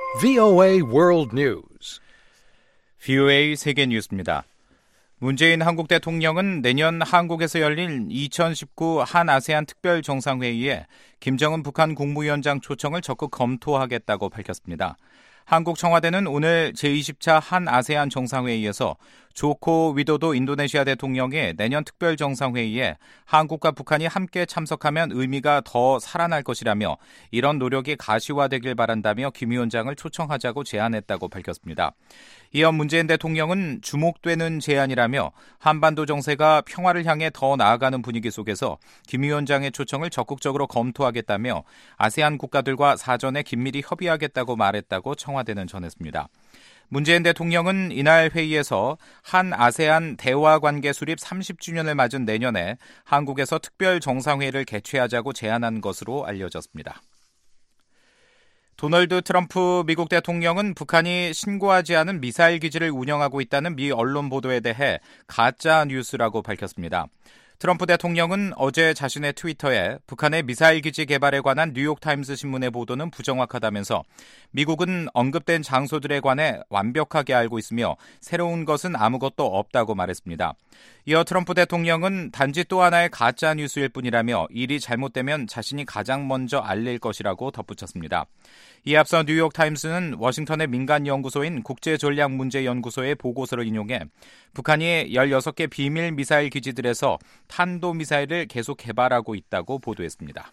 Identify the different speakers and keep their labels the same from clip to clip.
Speaker 1: VOA World News.
Speaker 2: VOA 세계 뉴스입니다. 문재인 한국 대통령은 내년 한국에서 열릴 2019 한아세안 특별정상회의에 김정은 북한 국무위원장 초청을 적극 검토하겠다고 밝혔습니다. 한국 청와대는 오늘 제20차 한아세안 정상회의에서 조코 위도도 인도네시아 대통령이 내년 특별정상회의에 한국과 북한이 함께 참석하면 의미가 더 살아날 것이라며 이런 노력이 가시화되길 바란다며 김 위원장을 초청하자고 제안했다고 밝혔습니다. 이어 문재인 대통령은 주목되는 제안이라며 한반도 정세가 평화를 향해 더 나아가는 분위기 속에서 김 위원장의 초청을 적극적으로 검토하겠다며 아세안 국가들과 사전에 긴밀히 협의하겠다고 말했다고 청와대는 전했습니다. 문재인 대통령은 이날 회의에서 한아세안 대화관계 수립 30주년을 맞은 내년에 한국에서 특별 정상회의를 개최하자고 제안한 것으로 알려졌습니다. 도널드 트럼프 미국 대통령은 북한이 신고하지 않은 미사일 기지를 운영하고 있다는 미 언론 보도에 대해 가짜 뉴스라고 밝혔습니다. 트럼프 대통령은 어제 자신의 트위터에 북한의 미사일 기지 개발에 관한 뉴욕타임스 신문의 보도는 부정확하다면서 미국은 언급된 장소들에 관해 완벽하게 알고 있으며 새로운 것은 아무것도 없다고 말했습니다. 이어 트럼프 대통령은 단지 또 하나의 가짜 뉴스일 뿐이라며 일이 잘못되면 자신이 가장 먼저 알릴 것이라고 덧붙였습니다. 이에 앞서 뉴욕타임스는 워싱턴의 민간연구소인 국제전략문제연구소의 보고서를 인용해 북한이 16개 비밀 미사일 기지들에서 탄도미사일을 계속 개발하고 있다고 보도했습니다.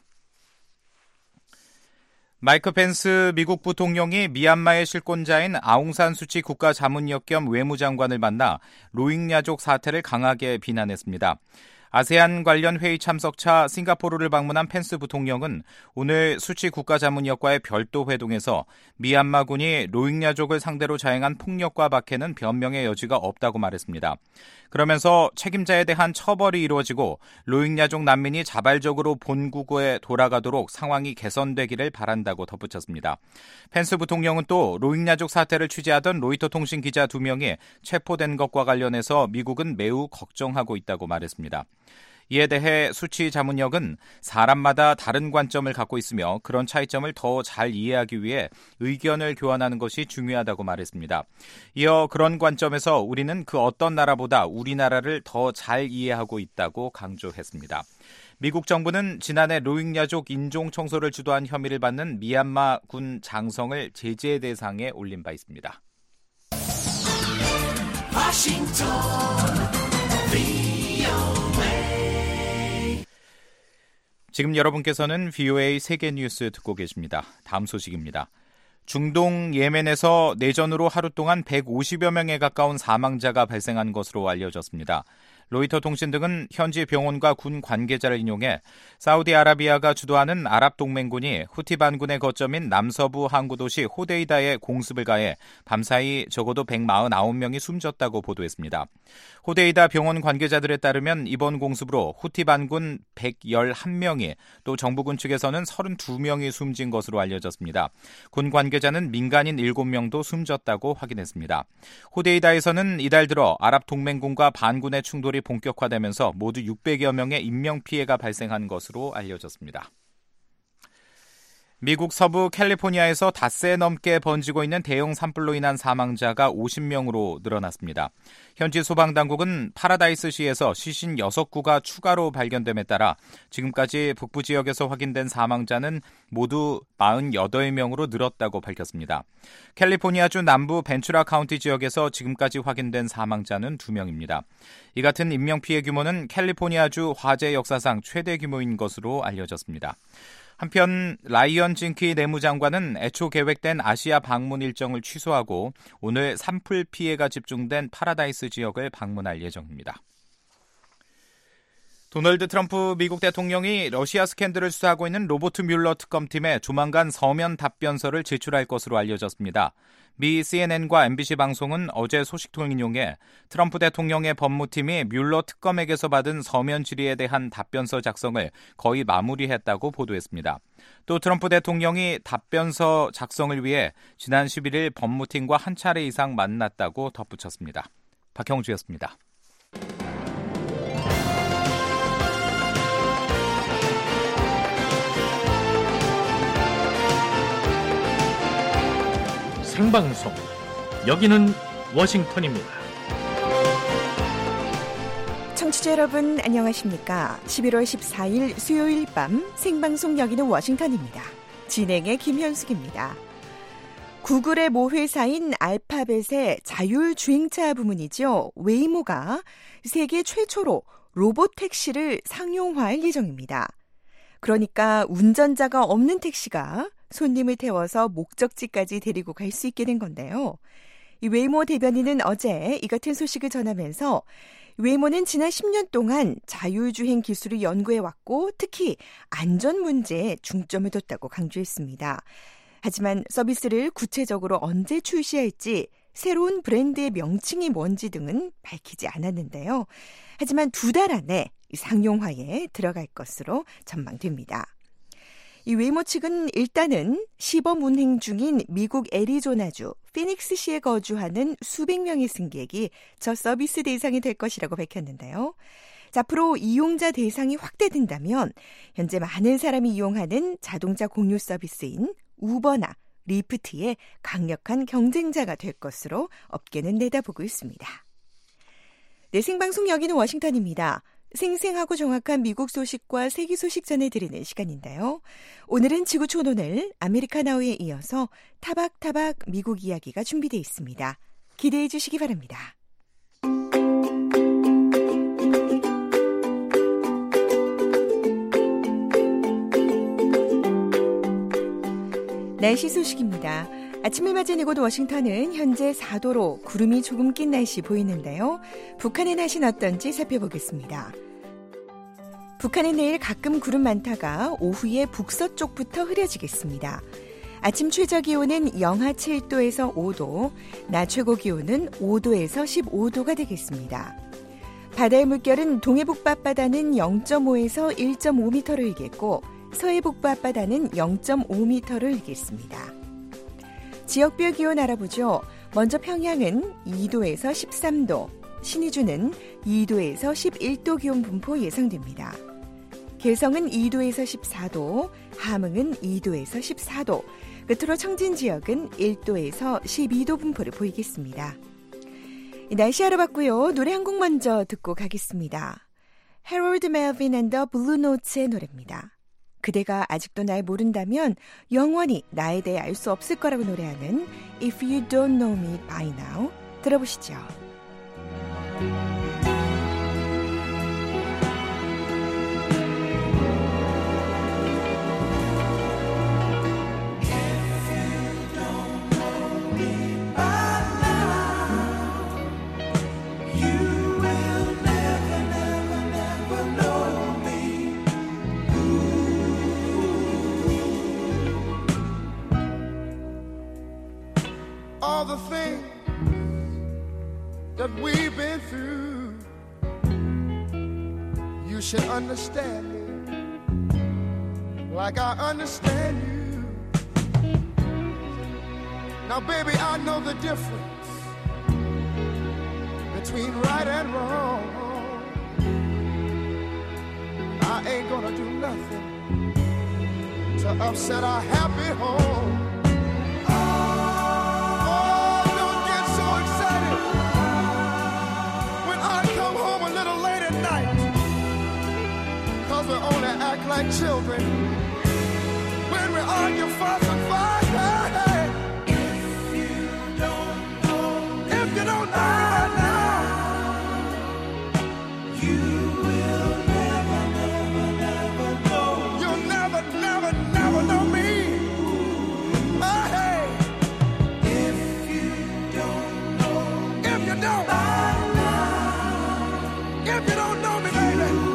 Speaker 2: 마이크 펜스 미국 부통령이 미얀마의 실권자인 아웅산 수치 국가자문역 겸 외무장관을 만나 로힝야족 사태를 강하게 비난했습니다. 아세안 관련 회의 참석차 싱가포르를 방문한 펜스 부통령은 오늘 수치 국가자문역과의 별도 회동에서 미얀마군이 로힝야족을 상대로 자행한 폭력과 박해는 변명의 여지가 없다고 말했습니다. 그러면서 책임자에 대한 처벌이 이루어지고 로힝야족 난민이 자발적으로 본국에 돌아가도록 상황이 개선되기를 바란다고 덧붙였습니다. 펜스 부통령은 또 로힝야족 사태를 취재하던 로이터 통신 기자 2명이 체포된 것과 관련해서 미국은 매우 걱정하고 있다고 말했습니다. 이에 대해 수치 자문역은 사람마다 다른 관점을 갖고 있으며 그런 차이점을 더 잘 이해하기 위해 의견을 교환하는 것이 중요하다고 말했습니다. 이어 그런 관점에서 우리는 그 어떤 나라보다 우리나라를 더 잘 이해하고 있다고 강조했습니다. 미국 정부는 지난해 로힝야족 인종 청소를 주도한 혐의를 받는 미얀마 군 장성을 제재 대상에 올린 바 있습니다. 지금 여러분께서는 VOA 세계 뉴스 듣고 계십니다. 다음 소식입니다. 중동 예멘에서 내전으로 하루 동안 150여 명에 가까운 사망자가 발생한 것으로 알려졌습니다. 로이터 통신 등은 현지 병원과 군 관계자를 인용해 사우디아라비아가 주도하는 아랍동맹군이 후티 반군의 거점인 남서부 항구 도시 호데이다에 공습을 가해 밤사이 적어도 149명이 숨졌다고 보도했습니다. 호데이다 병원 관계자들에 따르면 이번 공습으로 후티 반군 111명이 또 정부군 측에서는 32명이 숨진 것으로 알려졌습니다. 군 관계자는 민간인 7명도 숨졌다고 확인했습니다. 호데이다에서는 이달 들어 아랍동맹군과 반군의 충돌이 본격화되면서 모두 600여 명의 인명피해가 발생한 것으로 알려졌습니다. 미국 서부 캘리포니아에서 닷새 넘게 번지고 있는 대형 산불로 인한 사망자가 50명으로 늘어났습니다. 현지 소방당국은 파라다이스시에서 시신 6구가 추가로 발견됨에 따라 지금까지 북부 지역에서 확인된 사망자는 모두 48명으로 늘었다고 밝혔습니다. 캘리포니아주 남부 벤츄라 카운티 지역에서 지금까지 확인된 사망자는 2명입니다. 이 같은 인명피해 규모는 캘리포니아주 화재 역사상 최대 규모인 것으로 알려졌습니다. 한편 라이언 징키 내무장관은 애초 계획된 아시아 방문 일정을 취소하고 오늘 산불 피해가 집중된 파라다이스 지역을 방문할 예정입니다. 도널드 트럼프 미국 대통령이 러시아 스캔들을 수사하고 있는 로버트 뮬러 특검팀에 조만간 서면 답변서를 제출할 것으로 알려졌습니다. 미 CNN과 MBC 방송은 어제 소식통을 인용해 트럼프 대통령의 법무팀이 뮬러 특검에게서 받은 서면 질의에 대한 답변서 작성을 거의 마무리했다고 보도했습니다. 또 트럼프 대통령이 답변서 작성을 위해 지난 11일 법무팀과 한 차례 이상 만났다고 덧붙였습니다. 박형주였습니다.
Speaker 3: 생방송. 여기는 워싱턴입니다.
Speaker 4: 청취자 여러분 안녕하십니까? 11월 14일 수요일 밤 생방송 여기는 워싱턴입니다. 진행의 김현숙입니다. 구글의 모회사인 알파벳의 자율주행차 부문이죠. 웨이모가 세계 최초로 로봇 택시를 상용화할 예정입니다. 그러니까 운전자가 없는 택시가 손님을 태워서 목적지까지 데리고 갈 수 있게 된 건데요. 이 웨이모 대변인은 어제 이 같은 소식을 전하면서 웨이모는 지난 10년 동안 자율주행 기술을 연구해왔고 특히 안전 문제에 중점을 뒀다고 강조했습니다. 하지만 서비스를 구체적으로 언제 출시할지 새로운 브랜드의 명칭이 뭔지 등은 밝히지 않았는데요. 하지만 2달 안에 상용화에 들어갈 것으로 전망됩니다. 이 웨이모 측은 일단은 시범 운행 중인 미국 애리조나주 피닉스시에 거주하는 수백 명의 승객이 저 서비스 대상이 될 것이라고 밝혔는데요. 자, 앞으로 이용자 대상이 확대된다면 현재 많은 사람이 이용하는 자동차 공유 서비스인 우버나 리프트의 강력한 경쟁자가 될 것으로 업계는 내다보고 있습니다. 네, 생방송 여기는 워싱턴입니다. 생생하고 정확한 미국 소식과 세계 소식 전해드리는 시간인데요. 오늘은 지구촌오늘 아메리카나우에 이어서 타박타박 미국 이야기가 준비되어 있습니다. 기대해 주시기 바랍니다. 날씨 소식입니다. 아침을 맞은 이곳 워싱턴은 현재 4도로 구름이 조금 낀 날씨 보이는데요. 북한의 날씨는 어떤지 살펴보겠습니다. 북한은 내일 가끔 구름 많다가 오후에 북서쪽부터 흐려지겠습니다. 아침 최저 기온은 영하 7도에서 5도, 낮 최고 기온은 5도에서 15도가 되겠습니다. 바다의 물결은 동해북부 앞바다는 0.5에서 1.5m를 일겠고 서해북부 앞바다는 0.5m를 일겠습니다. 지역별 기온 알아보죠. 먼저 평양은 2도에서 13도, 신의주는 2도에서 11도 기온 분포 예상됩니다. 개성은 2도에서 14도, 함흥은 2도에서 14도, 끝으로 청진 지역은 1도에서 12도 분포를 보이겠습니다. 날씨 알아봤고요. 노래 한 곡 먼저 듣고 가겠습니다. 해롤드 멜빈 앤 더 블루노츠의 노래입니다. 그대가 아직도 날 모른다면 영원히 나에 대해 알 수 없을 거라고 노래하는 If You Don't Know Me By Now 들어보시죠.
Speaker 5: All the things that we've been through, you should understand me like I understand you. Now, baby, I know the difference between right and wrong. I ain't gonna do nothing to upset our happy home. We only act like children when we argue, fuss, and fight. If you don't know now, you will never know. You'll never know me. Hey, if you don't know now, if you don't know me, baby.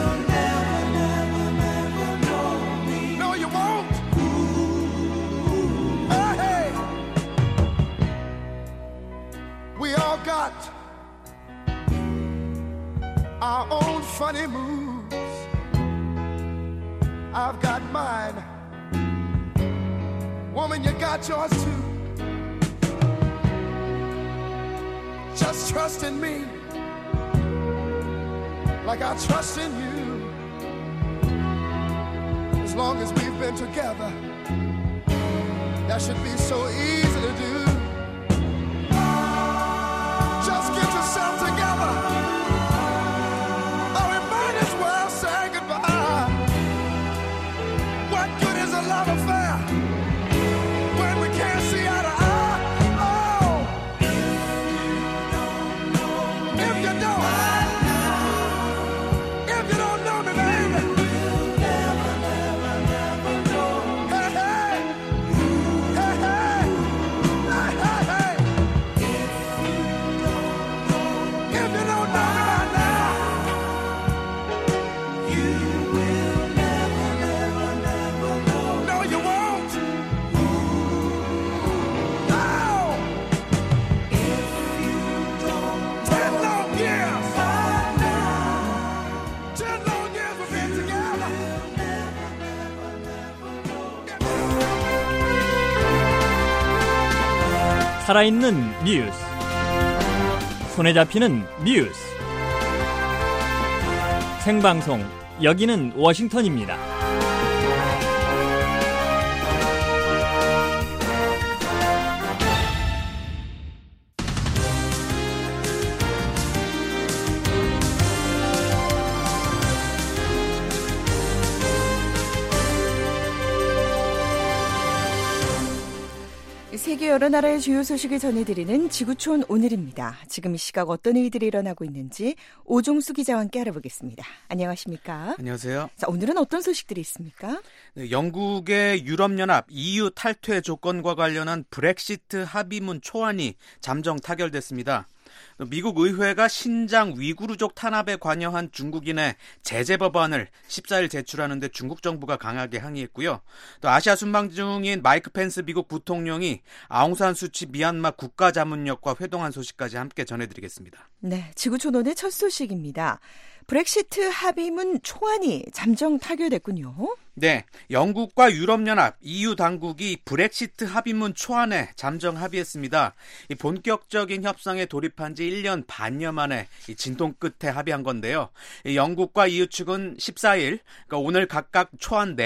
Speaker 5: Got our own funny moves. I've got mine. Woman, you got yours too. Just trust in me like I trust in you. As long as we've been together, that should be so easy to do.
Speaker 3: 살아있는 뉴스, 손에 잡히는 뉴스, 생방송 여기는 워싱턴입니다.
Speaker 4: 세계 여러 나라의 주요 소식을 전해드리는 지구촌 오늘입니다. 지금 이 시각 어떤 일들이 일어나고 있는지 오종수 기자와 함께 알아보겠습니다. 안녕하십니까?
Speaker 6: 안녕하세요.
Speaker 4: 자, 오늘은 어떤 소식들이 있습니까?
Speaker 6: 네, 영국의 유럽연합 EU 탈퇴 조건과 관련한 브렉시트 합의문 초안이 잠정 타결됐습니다. 미국 의회가 신장 위구르족 탄압에 관여한 중국인의 제재 법안을 14일 제출하는데 중국 정부가 강하게 항의했고요. 또 아시아 순방 중인 마이크 펜스 미국 부통령이 아웅산 수치 미얀마 국가자문역과 회동한 소식까지 함께 전해드리겠습니다.
Speaker 4: 네, 지구촌 오늘 첫 소식입니다. 브렉시트 합의문 초안이 잠정 타결됐군요.
Speaker 6: 네, 영국과 유럽연합, EU 당국이 브렉시트 합의문 초안에 잠정 합의했습니다. 이 본격적인 협상에 돌입한 지 1년 반여 만에 이 진통 끝에 합의한 건데요. 이 영국과 EU 측은 14일, 그러니까 오늘 각각 초안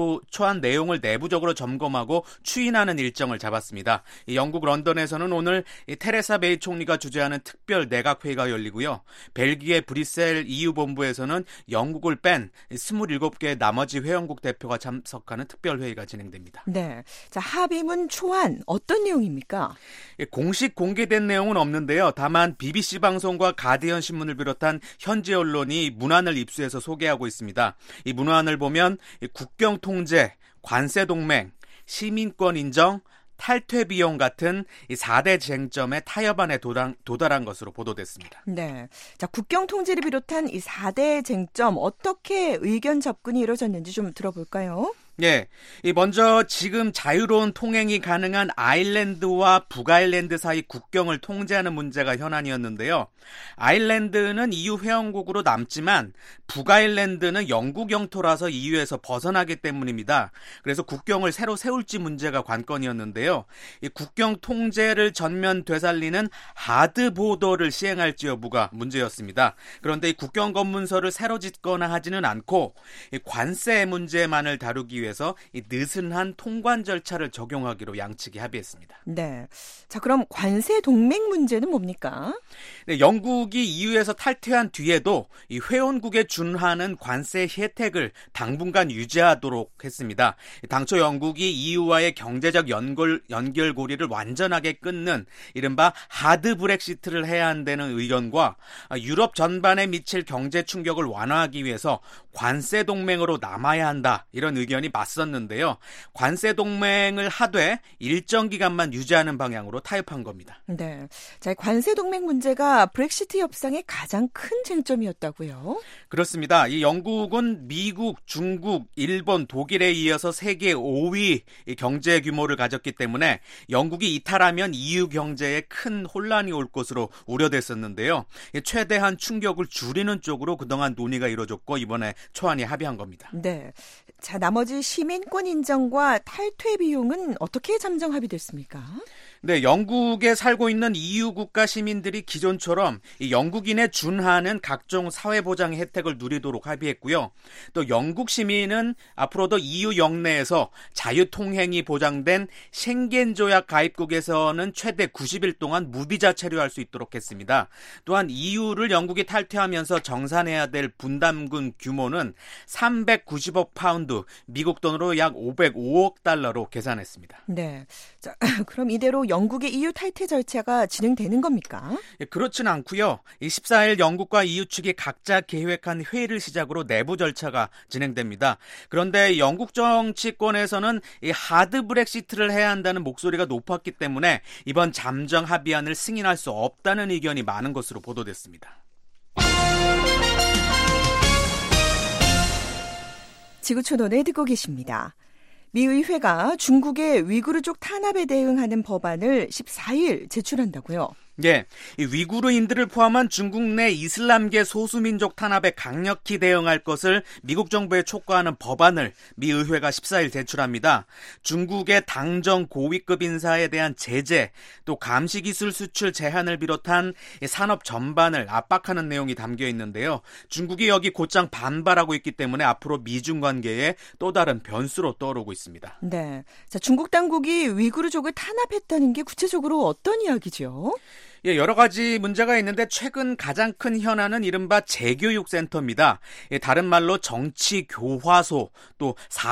Speaker 6: 내용을 내부적으로 점검하고 추인하는 일정을 잡았습니다. 이 영국 런던에서는 오늘 이 테레사 메이 총리가 주재하는 특별 내각회의가 열리고요. 벨기에 브뤼셀 EU 본부에서는 영국을 뺀 27개의 나머지 회원국 대표가 참석하는 특별회의가 진행됩니다.
Speaker 4: 네, 자 합의문 초안 어떤 내용입니까?
Speaker 6: 공식 공개된 내용은 없는데요. 다만 BBC 방송과 가디언 신문을 비롯한 현지 언론이 문안을 입수해서 소개하고 있습니다. 이 문안을 보면 국경 통제, 관세 동맹, 시민권 인정, 탈퇴 비용 같은 이 4대 쟁점에 타협안에 도달한 것으로 보도됐습니다.
Speaker 4: 네, 자 국경 통제를 비롯한 이 4대 쟁점 어떻게 의견 접근이 이루어졌는지 좀 들어볼까요?
Speaker 6: 예, 먼저 지금 자유로운 통행이 가능한 아일랜드와 북아일랜드 사이 국경을 통제하는 문제가 현안이었는데요. 아일랜드는 EU 회원국으로 남지만 북아일랜드는 영국 영토라서 EU에서 벗어나기 때문입니다. 그래서 국경을 새로 세울지 문제가 관건이었는데요. 이 국경 통제를 전면 되살리는 하드 보더를 시행할지 여부가 문제였습니다. 그런데 이 국경 검문소를 새로 짓거나 하지는 않고 이 관세 문제만을 다루기 위해서 이 느슨한 통관 절차를 적용하기로 양측이 합의했습니다.
Speaker 4: 네, 자 그럼 관세 동맹 문제는 뭡니까?
Speaker 6: 네, 영국이 EU에서 탈퇴한 뒤에도 이 회원국에 준하는 관세 혜택을 당분간 유지하도록 했습니다. 당초 영국이 EU와의 경제적 연결고리를 완전하게 끊는 이른바 하드 브렉시트를 해야 한다는 의견과 유럽 전반에 미칠 경제 충격을 완화하기 위해서 관세 동맹으로 남아야 한다 이런 의견이 맞섰는데요. 관세 동맹을 하되 일정 기간만 유지하는 방향으로 타협한 겁니다.
Speaker 4: 네, 자 관세 동맹 문제가 브렉시트 협상의 가장 큰 쟁점이었다고요?
Speaker 6: 그렇습니다. 이 영국은 미국, 중국, 일본, 독일에 이어서 세계 5위 경제 규모를 가졌기 때문에 영국이 이탈하면 EU 경제에 큰 혼란이 올 것으로 우려됐었는데요. 최대한 충격을 줄이는 쪽으로 그동안 논의가 이루어졌고 이번에 초안이 합의한 겁니다.
Speaker 4: 네, 자 나머지 시민권 인정과 탈퇴 비용은 어떻게 잠정 합의됐습니까?
Speaker 6: 네, 영국에 살고 있는 EU 국가 시민들이 기존처럼 이 영국인에 준하는 각종 사회보장 혜택을 누리도록 합의했고요. 또 영국 시민은 앞으로도 EU 영내에서 자유통행이 보장된 쉥겐조약 가입국에서는 최대 90일 동안 무비자 체류할 수 있도록 했습니다. 또한 EU를 영국이 탈퇴하면서 정산해야 될 분담금 규모는 390억 파운드, 미국 돈으로 약 505억 달러로 계산했습니다.
Speaker 4: 네, 자 그럼 이대로 영국의 EU 탈퇴 절차가 진행되는 겁니까?
Speaker 6: 그렇진 않고요. 14일 영국과 EU 측이 각자 계획한 회의를 시작으로 내부 절차가 진행됩니다. 그런데 영국 정치권에서는 이 하드 브렉시트를 해야 한다는 목소리가 높았기 때문에 이번 잠정 합의안을 승인할 수 없다는 의견이 많은 것으로 보도됐습니다.
Speaker 4: 지구촌원에 듣고 계십니다. 미 의회가 중국의 위구르족 탄압에 대응하는 법안을 14일 제출한다고요?
Speaker 6: 예, 이 위구르인들을 포함한 중국 내 이슬람계 소수민족 탄압에 강력히 대응할 것을 미국 정부에 촉구하는 법안을 미 의회가 14일 제출합니다. 중국의 당정 고위급 인사에 대한 제재, 또 감시기술 수출 제한을 비롯한 산업 전반을 압박하는 내용이 담겨 있는데요. 중국이 여기 곧장 반발하고 있기 때문에 앞으로 미중 관계에 또 다른 변수로 떠오르고 있습니다.
Speaker 4: 네, 자, 중국 당국이 위구르족을 탄압했다는 게 구체적으로 어떤 이야기죠?
Speaker 6: 예, 여러 가지 문제가 있는데 최근 가장 큰 현안은 이른바 재교육센터입니다. 예, 다른 말로 정치교화소, 또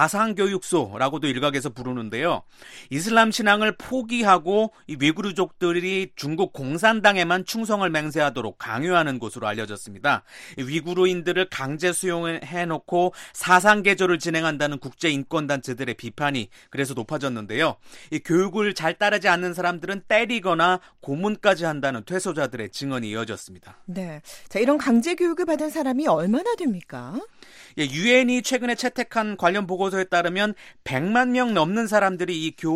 Speaker 6: 사상교육소라고도 일각에서 부르는데요. 이슬람 신앙을 포기하고 이 위구르족들이 중국 공산당에만 충성을 맹세하도록 강요하는 곳으로 알려졌습니다. 위구르인들을 강제 수용해놓고 사상개조를 진행한다는 국제인권단체들의 비판이 그래서 높아졌는데요. 이 교육을 잘 따르지 않는 사람들은 때리거나 고문까지 한다는 퇴소자들의 증언이 이어졌습니다.
Speaker 4: 네, 자, 이런 강제 교육을 받은 사람이 얼마나 됩니까?
Speaker 6: 예, 유엔이 최근에 채택한 관련 보고서에 따르면 100만 명 넘는 사람들이 이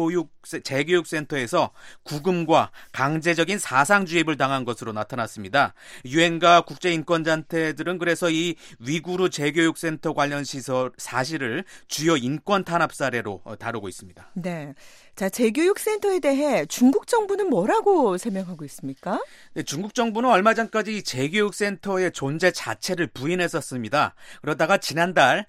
Speaker 6: 재교육센터에서 구금과 강제적인 사상주입을 당한 것으로 나타났습니다. 유엔과 국제인권단체들은 그래서 이 위구르 재교육센터 관련 시설 사실을 주요 인권 탄압 사례로 다루고 있습니다.
Speaker 4: 네, 자, 재교육센터에 대해 중국 정부는 뭐라고 설명하고 있습니까?
Speaker 6: 네, 중국 정부는 얼마 전까지 이 재교육센터의 존재 자체를 부인했었습니다. 그러다가 지난달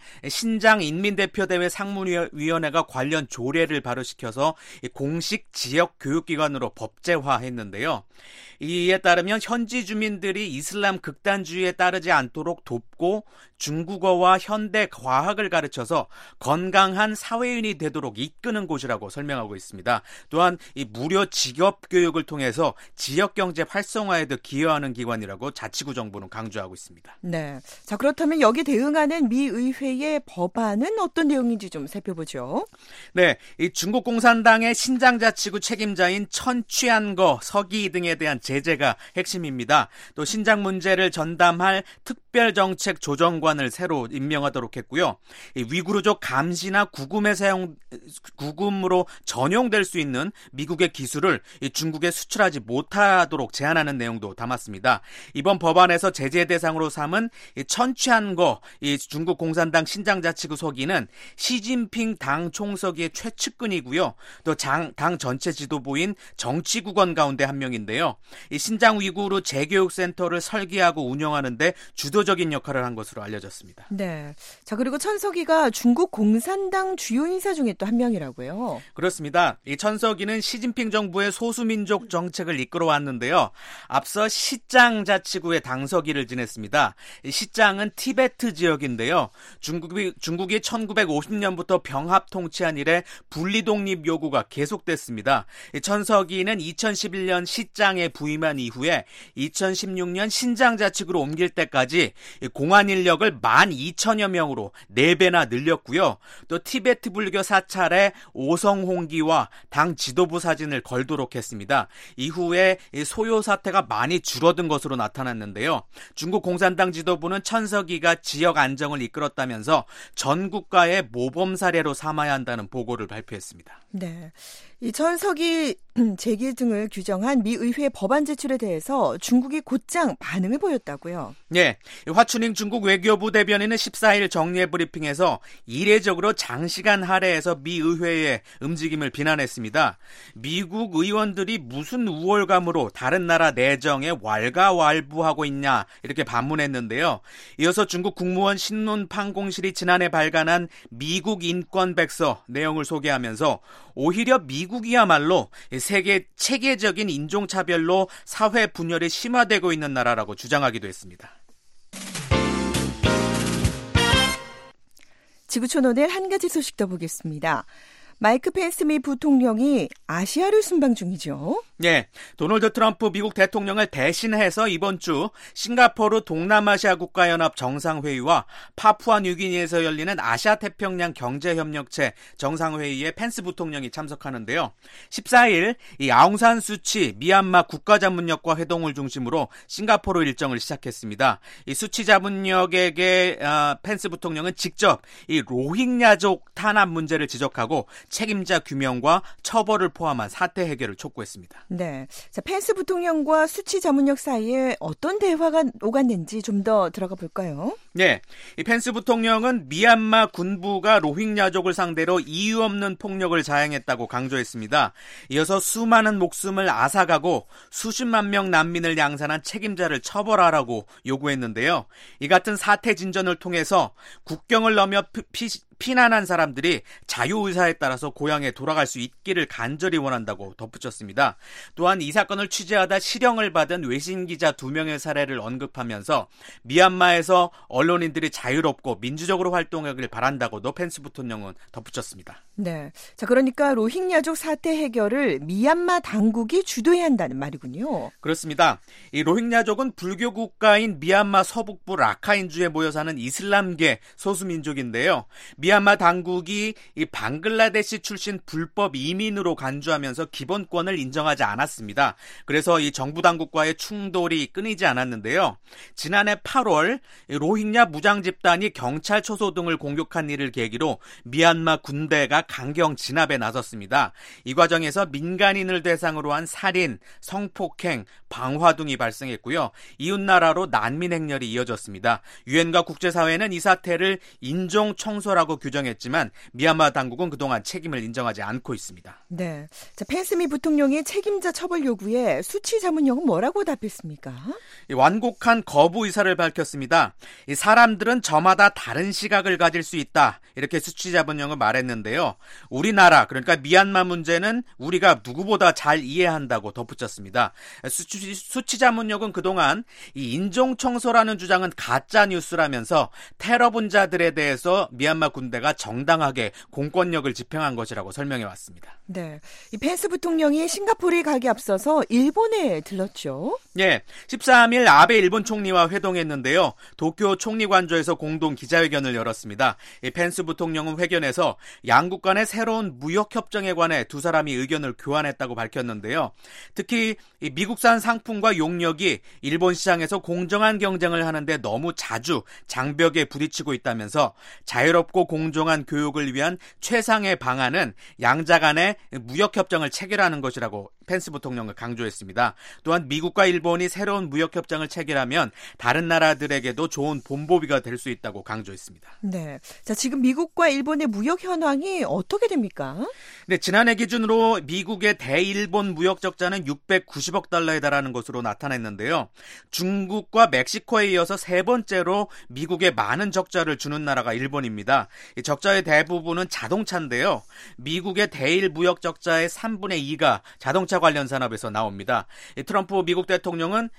Speaker 6: 신장인민대표대회 상무위원회가 관련 조례를 발의시켜서 공식 지역교육기관으로 법제화했는데요. 이에 따르면 현지 주민들이 이슬람 극단주의에 따르지 않도록 돕고 중국어와 현대 과학을 가르쳐서 건강한 사회인이 되도록 이끄는 곳이라고 설명하고 있습니다. 또한 이 무료 직업 교육을 통해서 지역 경제 활성화에도 기여하는 기관이라고 자치구 정부는 강조하고 있습니다.
Speaker 4: 네, 자, 그렇다면 여기 대응하는 미 의회의 법안은 어떤 내용인지 좀 살펴보죠.
Speaker 6: 네, 이 중국 공산당의 신장자치구 책임자인 천 취안거 서기 등에 대한 제재가 핵심입니다. 또 신장 문제를 전담할 특별정책 조정관을 새로 임명하도록 했고요. 이 위구르족 감시나 구금으로 전용될 수 있는 미국의 기술을 이 중국에 수출하지 못하도록 제한하는 내용도 담았습니다. 이번 법안에서 제재 대상으로 삼은 이 천 취안거 이 중국 공산당 신장자치구 서기는 시진핑 당 총서기의 최측근이고요. 또 당 전체 지도부인 정치국원 가운데 한 명인데요. 이 신장 위구르 재교육센터를 설계하고 운영하는데 주도적인 역할을 한 것으로 알려졌습니다.
Speaker 4: 네, 자, 그리고 천석이가 중국 공산당 주요 인사 중에 또 한 명이라고요.
Speaker 6: 그렇습니다. 이 천석이는 시진핑 정부의 소수민족 정책을 이끌어왔는데요. 앞서 시장 자치구의 당서기를 지냈습니다. 이 시장은 티베트 지역인데요. 중국이 1950년부터 병합 통치한 이래 분리독립 요구가 계속됐습니다. 이 천석이는 2011년 시장에 부임한 이후에 2016년 신장 자치구로 옮길 때까지 공안 인력을 12,000여 명으로 4배나 늘렸고요. 또 티베트 불교 사찰에 오성홍기와 당 지도부 사진을 걸도록 했습니다. 이후에 소요 사태가 많이 줄어든 것으로 나타났는데요. 중국 공산당 지도부는 천석이가 지역 안정을 이끌었다면서 전 국가의 모범 사례로 삼아야 한다는 보고를 발표했습니다.
Speaker 4: 네, 이 천석이 재길 등을 규정한 미 의회 법안 제출에 대해서 중국이 곧장 반응을 보였다고요.
Speaker 6: 네, 화춘잉 중국 외교부 대변인은 14일 정례 브리핑에서 이례적으로 장시간 할애해서 미 의회의 움직임을 비난했습니다. 미국 의원들이 무슨 우월감으로 다른 나라 내정에 왈가왈부하고 있냐 이렇게 반문했는데요. 이어서 중국 국무원 신문판공실이 지난해 발간한 미국 인권백서 내용을 소개하면서 오히려 미국이야말로 세계 체계적인 인종차별로 사회 분열이 심화되고 있는 나라라고 주장하기도 했습니다.
Speaker 4: 지구촌 오늘 한 가지 소식 더 보겠습니다. 마이크 펜스 미 부통령이 아시아를 순방 중이죠.
Speaker 6: 네, 도널드 트럼프 미국 대통령을 대신해서 이번 주 싱가포르 동남아시아 국가연합 정상회의와 파푸아 뉴기니에서 열리는 아시아태평양 경제협력체 정상회의에 펜스 부통령이 참석하는데요. 14일 이 아웅산 수치 미얀마 국가자문역과 회동을 중심으로 싱가포르 일정을 시작했습니다. 이 수치 자문역에게 펜스 부통령은 직접 이 로힝야족 탄압 문제를 지적하고 책임자 규명과 처벌을 포함한 사태 해결을 촉구했습니다.
Speaker 4: 네. 자, 펜스 부통령과 수치 자문역 사이에 어떤 대화가 오갔는지 좀 더 들어가 볼까요?
Speaker 6: 네. 이 펜스 부통령은 미얀마 군부가 로힝야족을 상대로 이유 없는 폭력을 자행했다고 강조했습니다. 이어서 수많은 목숨을 앗아가고 수십만 명 난민을 양산한 책임자를 처벌하라고 요구했는데요. 이 같은 사태 진전을 통해서 국경을 넘어 피난한 사람들이 자유의사에 따라서 고향에 돌아갈 수 있기를 간절히 원한다고 덧붙였습니다. 또한 이 사건을 취재하다 실형을 받은 외신 기자 2명의 사례를 언급하면서 미얀마에서 언론인들이 자유롭고 민주적으로 활동하길 바란다고도 펜스 부통령은 덧붙였습니다.
Speaker 4: 네. 자, 그러니까 로힝야족 사태 해결을 미얀마 당국이 주도해야 한다는 말이군요.
Speaker 6: 그렇습니다. 이 로힝야족은 불교 국가인 미얀마 서북부 라카인주에 모여 사는 이슬람계 소수민족인데요. 미얀마 당국이 이 방글라데시 출신 불법 이민으로 간주하면서 기본권을 인정하지 않았습니다. 그래서 이 정부 당국과의 충돌이 끊이지 않았는데요. 지난해 8월 로힝야 무장 집단이 경찰 초소 등을 공격한 일을 계기로 미얀마 군대가 강경 진압에 나섰습니다. 이 과정에서 민간인을 대상으로 한 살인, 성폭행, 방화 등이 발생했고요. 이웃나라로 난민 행렬이 이어졌습니다. 유엔과 국제사회는 이 사태를 인종 청소라고 규정했지만 미얀마 당국은 그동안 책임을 인정하지 않고 있습니다.
Speaker 4: 네. 자, 펜스 미 부통령의 책임자 처벌 요구에 수치 자문역은 뭐라고 답했습니까?
Speaker 6: 완곡한 거부 의사를 밝혔습니다. 이 사람들은 저마다 다른 시각을 가질 수 있다. 이렇게 수치 자문역은 말했는데요. 우리나라, 그러니까 미얀마 문제는 우리가 누구보다 잘 이해한다고 덧붙였습니다. 수치 자문역은 그동안 이 인종 청소라는 주장은 가짜 뉴스라면서 테러 분자들에 대해서 미얀마 군대가 정당하게 공권력을 집행한 것이라고 설명해 왔습니다.
Speaker 4: 네. 이 펜스 부통령이 싱가포르에 가기 앞서서 일본에 들렀죠.
Speaker 6: 예. 13일 아베 일본 총리와 회동했는데요. 도쿄 총리관저에서 공동 기자회견을 열었습니다. 이 펜스 부통령은 회견에서 양국 간의 새로운 무역 협정에 관해 두 사람이 의견을 교환했다고 밝혔는데요. 특히 이 미국산 상품과 용역이 일본 시장에서 공정한 경쟁을 하는데 너무 자주 장벽에 부딪히고 있다면서 자유롭고 공정한 교육을 위한 최상의 방안은 양자 간의 무역 협정을 체결하는 것이라고 펜스 부통령을 강조했습니다. 또한 미국과 일본이 새로운 무역 협정을 체결하면 다른 나라들에게도 좋은 본보기가 될 수 있다고 강조했습니다.
Speaker 4: 네. 자, 지금 미국과 일본의 무역 현황이 어떻게 됩니까?
Speaker 6: 네, 지난해 기준으로 미국의 대일본 무역 적자는 690억 달러에 달하는 것으로 나타났는데요. 중국과 멕시코에 이어서 세 번째로 미국에 많은 적자를 주는 나라가 일본입니다. 이 적자의 대부분은 자동차인데요. 미국의 대일 무역 적자의 3분의 2가 자동차 관련 산업에서 나옵니다. 트럼프 미국 대통령은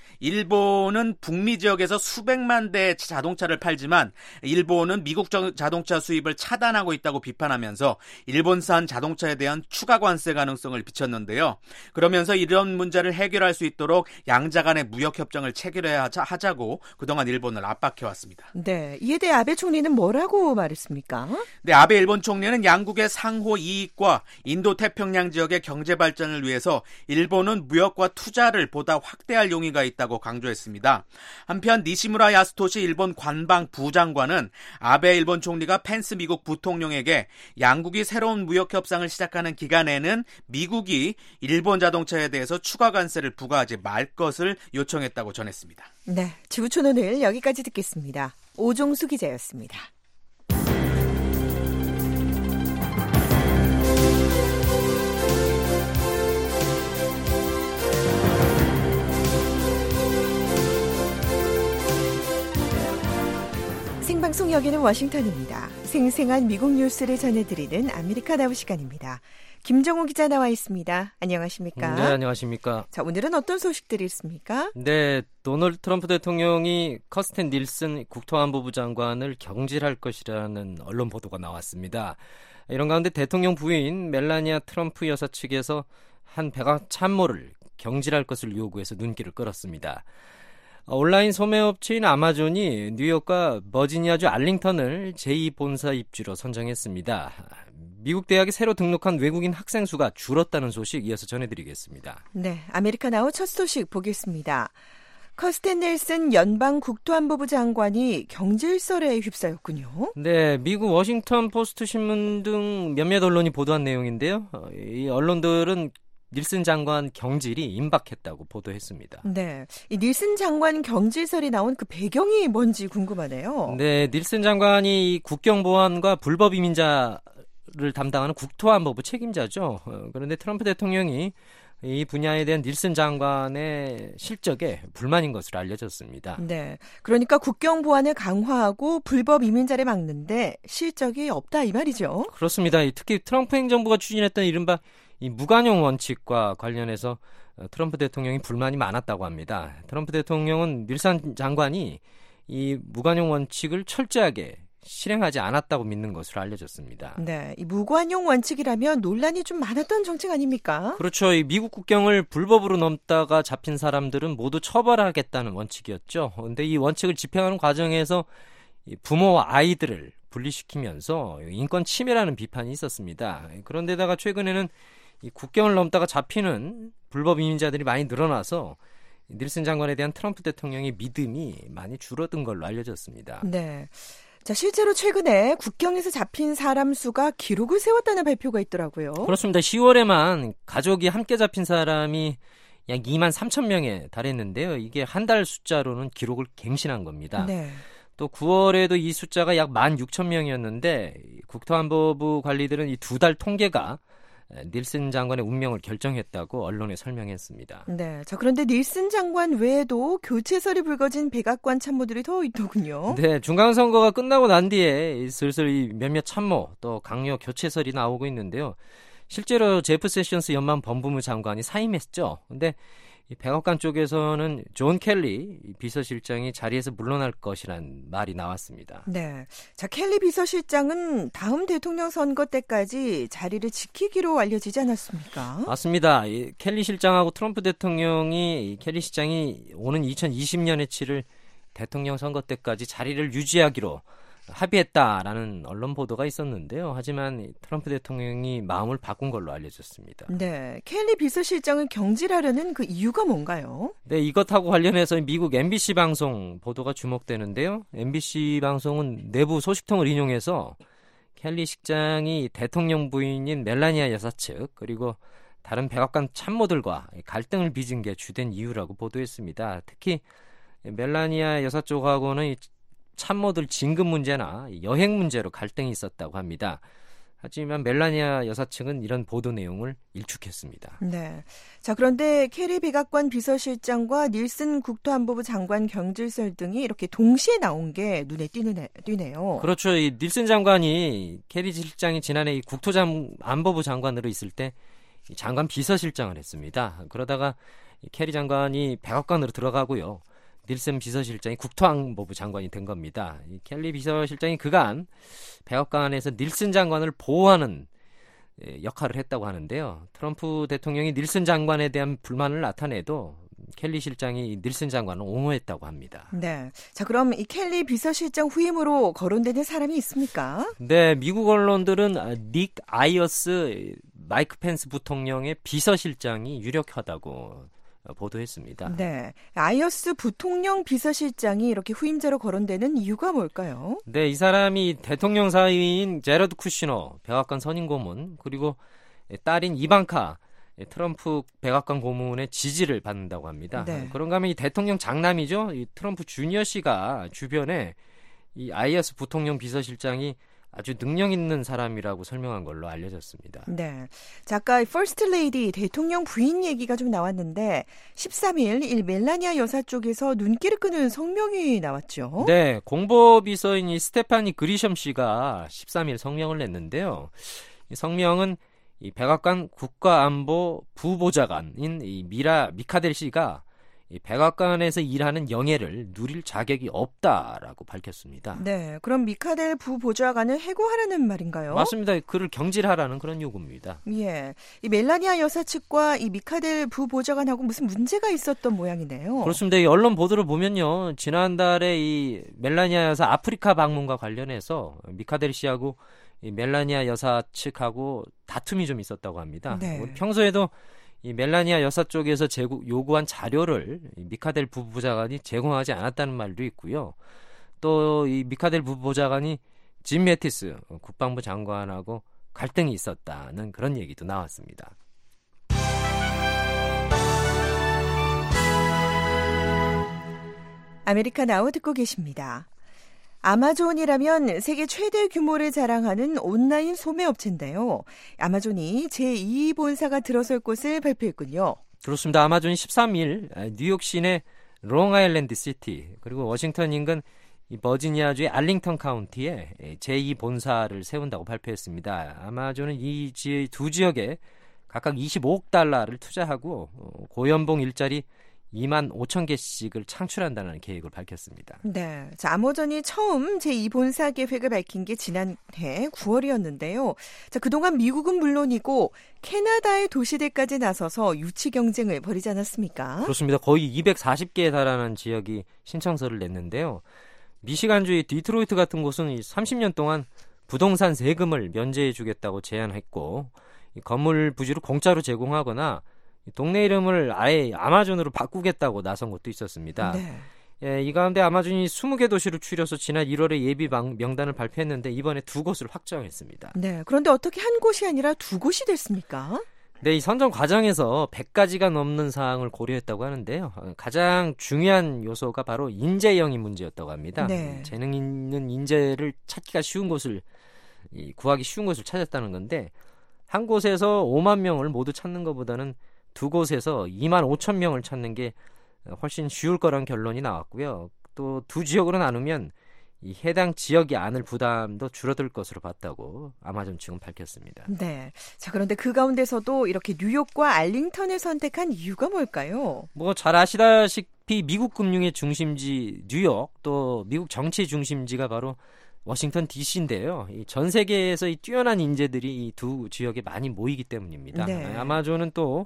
Speaker 6: 일본은 북미 지역에서 수백만 대의 자동차를 팔지만 일본은 미국 자동차 수입을 차단하고 있다고 비판하면서 일본산 자동차에 대한 추가 관세 가능성을 비쳤는데요. 그러면서 이런 문제를 해결할 수 있도록 양자 간의 무역 협정을 체결해야 하자고 그동안 일본을 압박해왔습니다.
Speaker 4: 네, 이에 대해 아베 총리는 뭐라고 말했습니까?
Speaker 6: 네, 아베 일본 총리는 양국의 상호 이익과 인도 태평양 지역의 경제 발전을 위해서 일본은 무역과 투자를 보다 확대할 용의가 있다고 강조했습니다. 한편 니시무라 야스토시 일본 관방 부장관은 아베 일본 총리가 펜스 미국 부통령에게 양국이 새로운 무역 협상을 시작하는 기간에는 미국이 일본 자동차에 대해서 추가 관세를 부과하지 말 것을 요청했다고 전했습니다.
Speaker 4: 네, 지구촌 오늘 여기까지 듣겠습니다. 오종수 기자였습니다. 생방송 여기는 워싱턴입니다. 생생한 미국 뉴스를 전해드리는 아메리카나우 시간입니다. 김정우 기자 나와 있습니다. 안녕하십니까?
Speaker 7: 네, 안녕하십니까?
Speaker 4: 자, 오늘은 어떤 소식들이 있습니까?
Speaker 7: 네, 도널드 트럼프 대통령이 커스텐 닐슨 국토안보부 장관을 경질할 것이라는 언론 보도가 나왔습니다. 이런 가운데 대통령 부인 멜라니아 트럼프 여사 측에서 한 백악 참모를 경질할 것을 요구해서 눈길을 끌었습니다. 온라인 소매업체인 아마존이 뉴욕과 버지니아주 알링턴을 제2본사 입지로 선정했습니다. 미국 대학에 새로 등록한 외국인 학생 수가 줄었다는 소식 이어서 전해드리겠습니다.
Speaker 4: 네, 아메리카나우 첫 소식 보겠습니다. 커스텐 넬슨 연방 국토안보부 장관이 경질설에 휩싸였군요.
Speaker 7: 네, 미국 워싱턴 포스트 신문 등 몇몇 언론이 보도한 내용인데요. 이 언론들은 닐슨 장관 경질이 임박했다고 보도했습니다.
Speaker 4: 네, 이 닐슨 장관 경질설이 나온 그 배경이 뭔지 궁금하네요.
Speaker 7: 네, 닐슨 장관이 국경 보안과 불법 이민자를 담당하는 국토안보부 책임자죠. 그런데 트럼프 대통령이 이 분야에 대한 닐슨 장관의 실적에 불만인 것으로 알려졌습니다.
Speaker 4: 네, 그러니까 국경 보안을 강화하고 불법 이민자를 막는데 실적이 없다 이 말이죠.
Speaker 7: 그렇습니다. 특히 트럼프 행정부가 추진했던 이른바 이 무관용 원칙과 관련해서 트럼프 대통령이 불만이 많았다고 합니다. 트럼프 대통령은 닐슨 장관이 이 무관용 원칙을 철저하게 실행하지 않았다고 믿는 것으로 알려졌습니다.
Speaker 4: 네, 이 무관용 원칙이라면 논란이 좀 많았던 정책 아닙니까?
Speaker 7: 그렇죠. 이 미국 국경을 불법으로 넘다가 잡힌 사람들은 모두 처벌하겠다는 원칙이었죠. 그런데 이 원칙을 집행하는 과정에서 부모와 아이들을 분리시키면서 인권 침해라는 비판이 있었습니다. 그런데다가 최근에는 이 국경을 넘다가 잡히는 불법 이민자들이 많이 늘어나서 닐슨 장관에 대한 트럼프 대통령의 믿음이 많이 줄어든 걸로 알려졌습니다.
Speaker 4: 네. 자, 실제로 최근에 국경에서 잡힌 사람 수가 기록을 세웠다는 발표가 있더라고요.
Speaker 7: 그렇습니다. 10월에만 가족이 함께 잡힌 사람이 약 2만 3천 명에 달했는데요. 이게 한 달 숫자로는 기록을 갱신한 겁니다.
Speaker 4: 네.
Speaker 7: 또 9월에도 이 숫자가 약 1만 6천 명이었는데 국토안보부 관리들은 이 두 달 통계가 닐슨 장관의 운명을 결정했다고 언론에 설명했습니다.
Speaker 4: 네. 자, 그런데 닐슨 장관 외에도 교체설이 불거진 백악관 참모들이 더 있더군요.
Speaker 7: 네, 중간선거가 끝나고 난 뒤에 슬슬 이 몇몇 참모 또 강요 교체설이 나오고 있는데요. 실제로 제프 세션스 연방 법무부 장관이 사임했죠. 근데 이 백악관 쪽에서는 존 켈리 비서실장이 자리에서 물러날 것이란 말이 나왔습니다.
Speaker 4: 네. 자, 켈리 비서실장은 다음 대통령 선거 때까지 자리를 지키기로 알려지지 않았습니까?
Speaker 7: 맞습니다. 이 켈리 실장하고 트럼프 대통령이 켈리 실장이 오는 2020년에 치를 대통령 선거 때까지 자리를 유지하기로 합의했다라는 언론 보도가 있었는데요. 하지만 트럼프 대통령이 마음을 바꾼 걸로 알려졌습니다.
Speaker 4: 네, 켈리 비서실장을 경질하려는 그 이유가 뭔가요?
Speaker 7: 네, 이것하고 관련해서 미국 MBC 방송 보도가 주목되는데요. MBC 방송은 내부 소식통을 인용해서 켈리 실장이 대통령 부인인 멜라니아 여사 측 그리고 다른 백악관 참모들과 갈등을 빚은 게 주된 이유라고 보도했습니다. 특히 멜라니아 여사 쪽하고는 참모들 진급 문제나 여행 문제로 갈등이 있었다고 합니다. 하지만 멜라니아 여사 측은 이런 보도 내용을 일축했습니다.
Speaker 4: 네. 자, 그런데 켈리 백악관 비서실장과 닐슨 국토안보부 장관 경질설 등이 이렇게 동시에 나온 게 눈에 띄네요.
Speaker 7: 그렇죠. 이 닐슨 장관이 켈리 실장이 지난해 이 국토안보부 장관으로 있을 때 장관 비서실장을 했습니다. 그러다가 켈리 장관이 백악관으로 들어가고요. 닐슨 비서실장이 국토안보부 장관이 된 겁니다. 이 켈리 비서실장이 그간 백악관에서 닐슨 장관을 보호하는 역할을 했다고 하는데요. 트럼프 대통령이 닐슨 장관에 대한 불만을 나타내도 켈리 실장이 닐슨 장관을 옹호했다고 합니다.
Speaker 4: 네. 자, 그럼 이 켈리 비서실장 후임으로 거론되는 사람이 있습니까?
Speaker 7: 네, 미국 언론들은 닉 아이어스 마이크 펜스 부통령의 비서실장이 유력하다고 보도했습니다.
Speaker 4: 네, 아이어스 부통령 비서실장이 이렇게 후임자로 거론되는 이유가 뭘까요?
Speaker 7: 네, 이 사람이 대통령 사위인 제러드 쿠시너 백악관 선임 고문 그리고 딸인 이방카 트럼프 백악관 고문의 지지를 받는다고 합니다.
Speaker 4: 네.
Speaker 7: 그런가 하면 이 대통령 장남이죠. 이 트럼프 주니어 씨가 주변에 이 아이어스 부통령 비서실장이 아주 능력 있는 사람이라고 설명한 걸로 알려졌습니다.
Speaker 4: 네. 자, 아까 퍼스트 레이디 대통령 부인 얘기가 좀 나왔는데 13일 이 멜라니아 여사 쪽에서 눈길을 끄는 성명이 나왔죠.
Speaker 7: 네. 공보비서인 이 스테파니 그리섬 씨가 13일 성명을 냈는데요. 이 성명은 이 백악관 국가안보 부보좌관인 이 미카델 씨가 이 백악관에서 일하는 영예를 누릴 자격이 없다라고 밝혔습니다.
Speaker 4: 네, 그럼 미카델 부보좌관을 해고하라는 말인가요?
Speaker 7: 맞습니다. 그를 경질하라는 그런 요구입니다.
Speaker 4: 예, 이 멜라니아 여사 측과 이 미카델 부보좌관하고 무슨 문제가 있었던 모양이네요.
Speaker 7: 그렇습니다. 이 언론 보도를 보면요, 지난달에 이 멜라니아 여사 아프리카 방문과 관련해서 미카델 씨하고 이 멜라니아 여사 측하고 다툼이 좀 있었다고 합니다.
Speaker 4: 네.
Speaker 7: 평소에도 이 멜라니아 여사 쪽에서 요구한 자료를 미카델 부보좌관이 제공하지 않았다는 말도 있고요. 또 이 미카델 부보좌관이 짐 매티스 국방부 장관하고 갈등이 있었다는 그런 얘기도 나왔습니다.
Speaker 4: 아메리카 나우 듣고 계십니다. 아마존이라면 세계 최대 규모를 자랑하는 온라인 소매업체인데요. 아마존이 제2 본사가 들어설 곳을 발표했군요.
Speaker 7: 그렇습니다. 아마존이 13일 뉴욕 시내 롱아일랜드 시티 그리고 워싱턴 인근 버지니아주의 알링턴 카운티에 제2 본사를 세운다고 발표했습니다. 아마존은 이 두 지역에 각각 25억 달러를 투자하고 고연봉 일자리 2만 5천 개씩을 창출한다는 계획을 밝혔습니다.
Speaker 4: 네, 자, 아마존이 처음 제2본사 계획을 밝힌 게 지난해 9월이었는데요. 자, 그동안 미국은 물론이고 캐나다의 도시들까지 나서서 유치 경쟁을 벌이지 않았습니까?
Speaker 7: 그렇습니다. 거의 240개에 달하는 지역이 신청서를 냈는데요. 미시간주의 디트로이트 같은 곳은 30년 동안 부동산 세금을 면제해 주겠다고 제안했고 건물 부지를 공짜로 제공하거나 동네 이름을 아예 아마존으로 바꾸겠다고 나선 것도 있었습니다.
Speaker 4: 네.
Speaker 7: 예, 이 가운데 아마존이 20개 도시를 추려서 지난 1월에 예비 명단을 발표했는데 이번에 2곳을 확정했습니다.
Speaker 4: 네, 그런데 어떻게 한 곳이 아니라 2곳이 됐습니까?
Speaker 7: 네, 이 선정 과정에서 100가지가 넘는 사항을 고려했다고 하는데요. 가장 중요한 요소가 바로 인재 영입 문제였다고 합니다.
Speaker 4: 네.
Speaker 7: 재능 있는 인재를 찾기가 쉬운 곳을 구하기 쉬운 곳을 찾았다는 건데 한 곳에서 5만 명을 모두 찾는 것보다는 2곳에서 2만 5천 명을 찾는 게 훨씬 쉬울 거란 결론이 나왔고요. 또 2지역으로 나누면 이 해당 지역이 안을 부담도 줄어들 것으로 봤다고 아마존 측은 밝혔습니다.
Speaker 4: 네. 자, 그런데 그 가운데서도 이렇게 뉴욕과 알링턴을 선택한 이유가 뭘까요?
Speaker 7: 뭐 잘 아시다시피 미국 금융의 중심지 뉴욕 또 미국 정치의 중심지가 바로 워싱턴 DC인데요. 전 세계에서 이 뛰어난 인재들이 이 두 지역에 많이 모이기 때문입니다.
Speaker 4: 네.
Speaker 7: 아마존은 또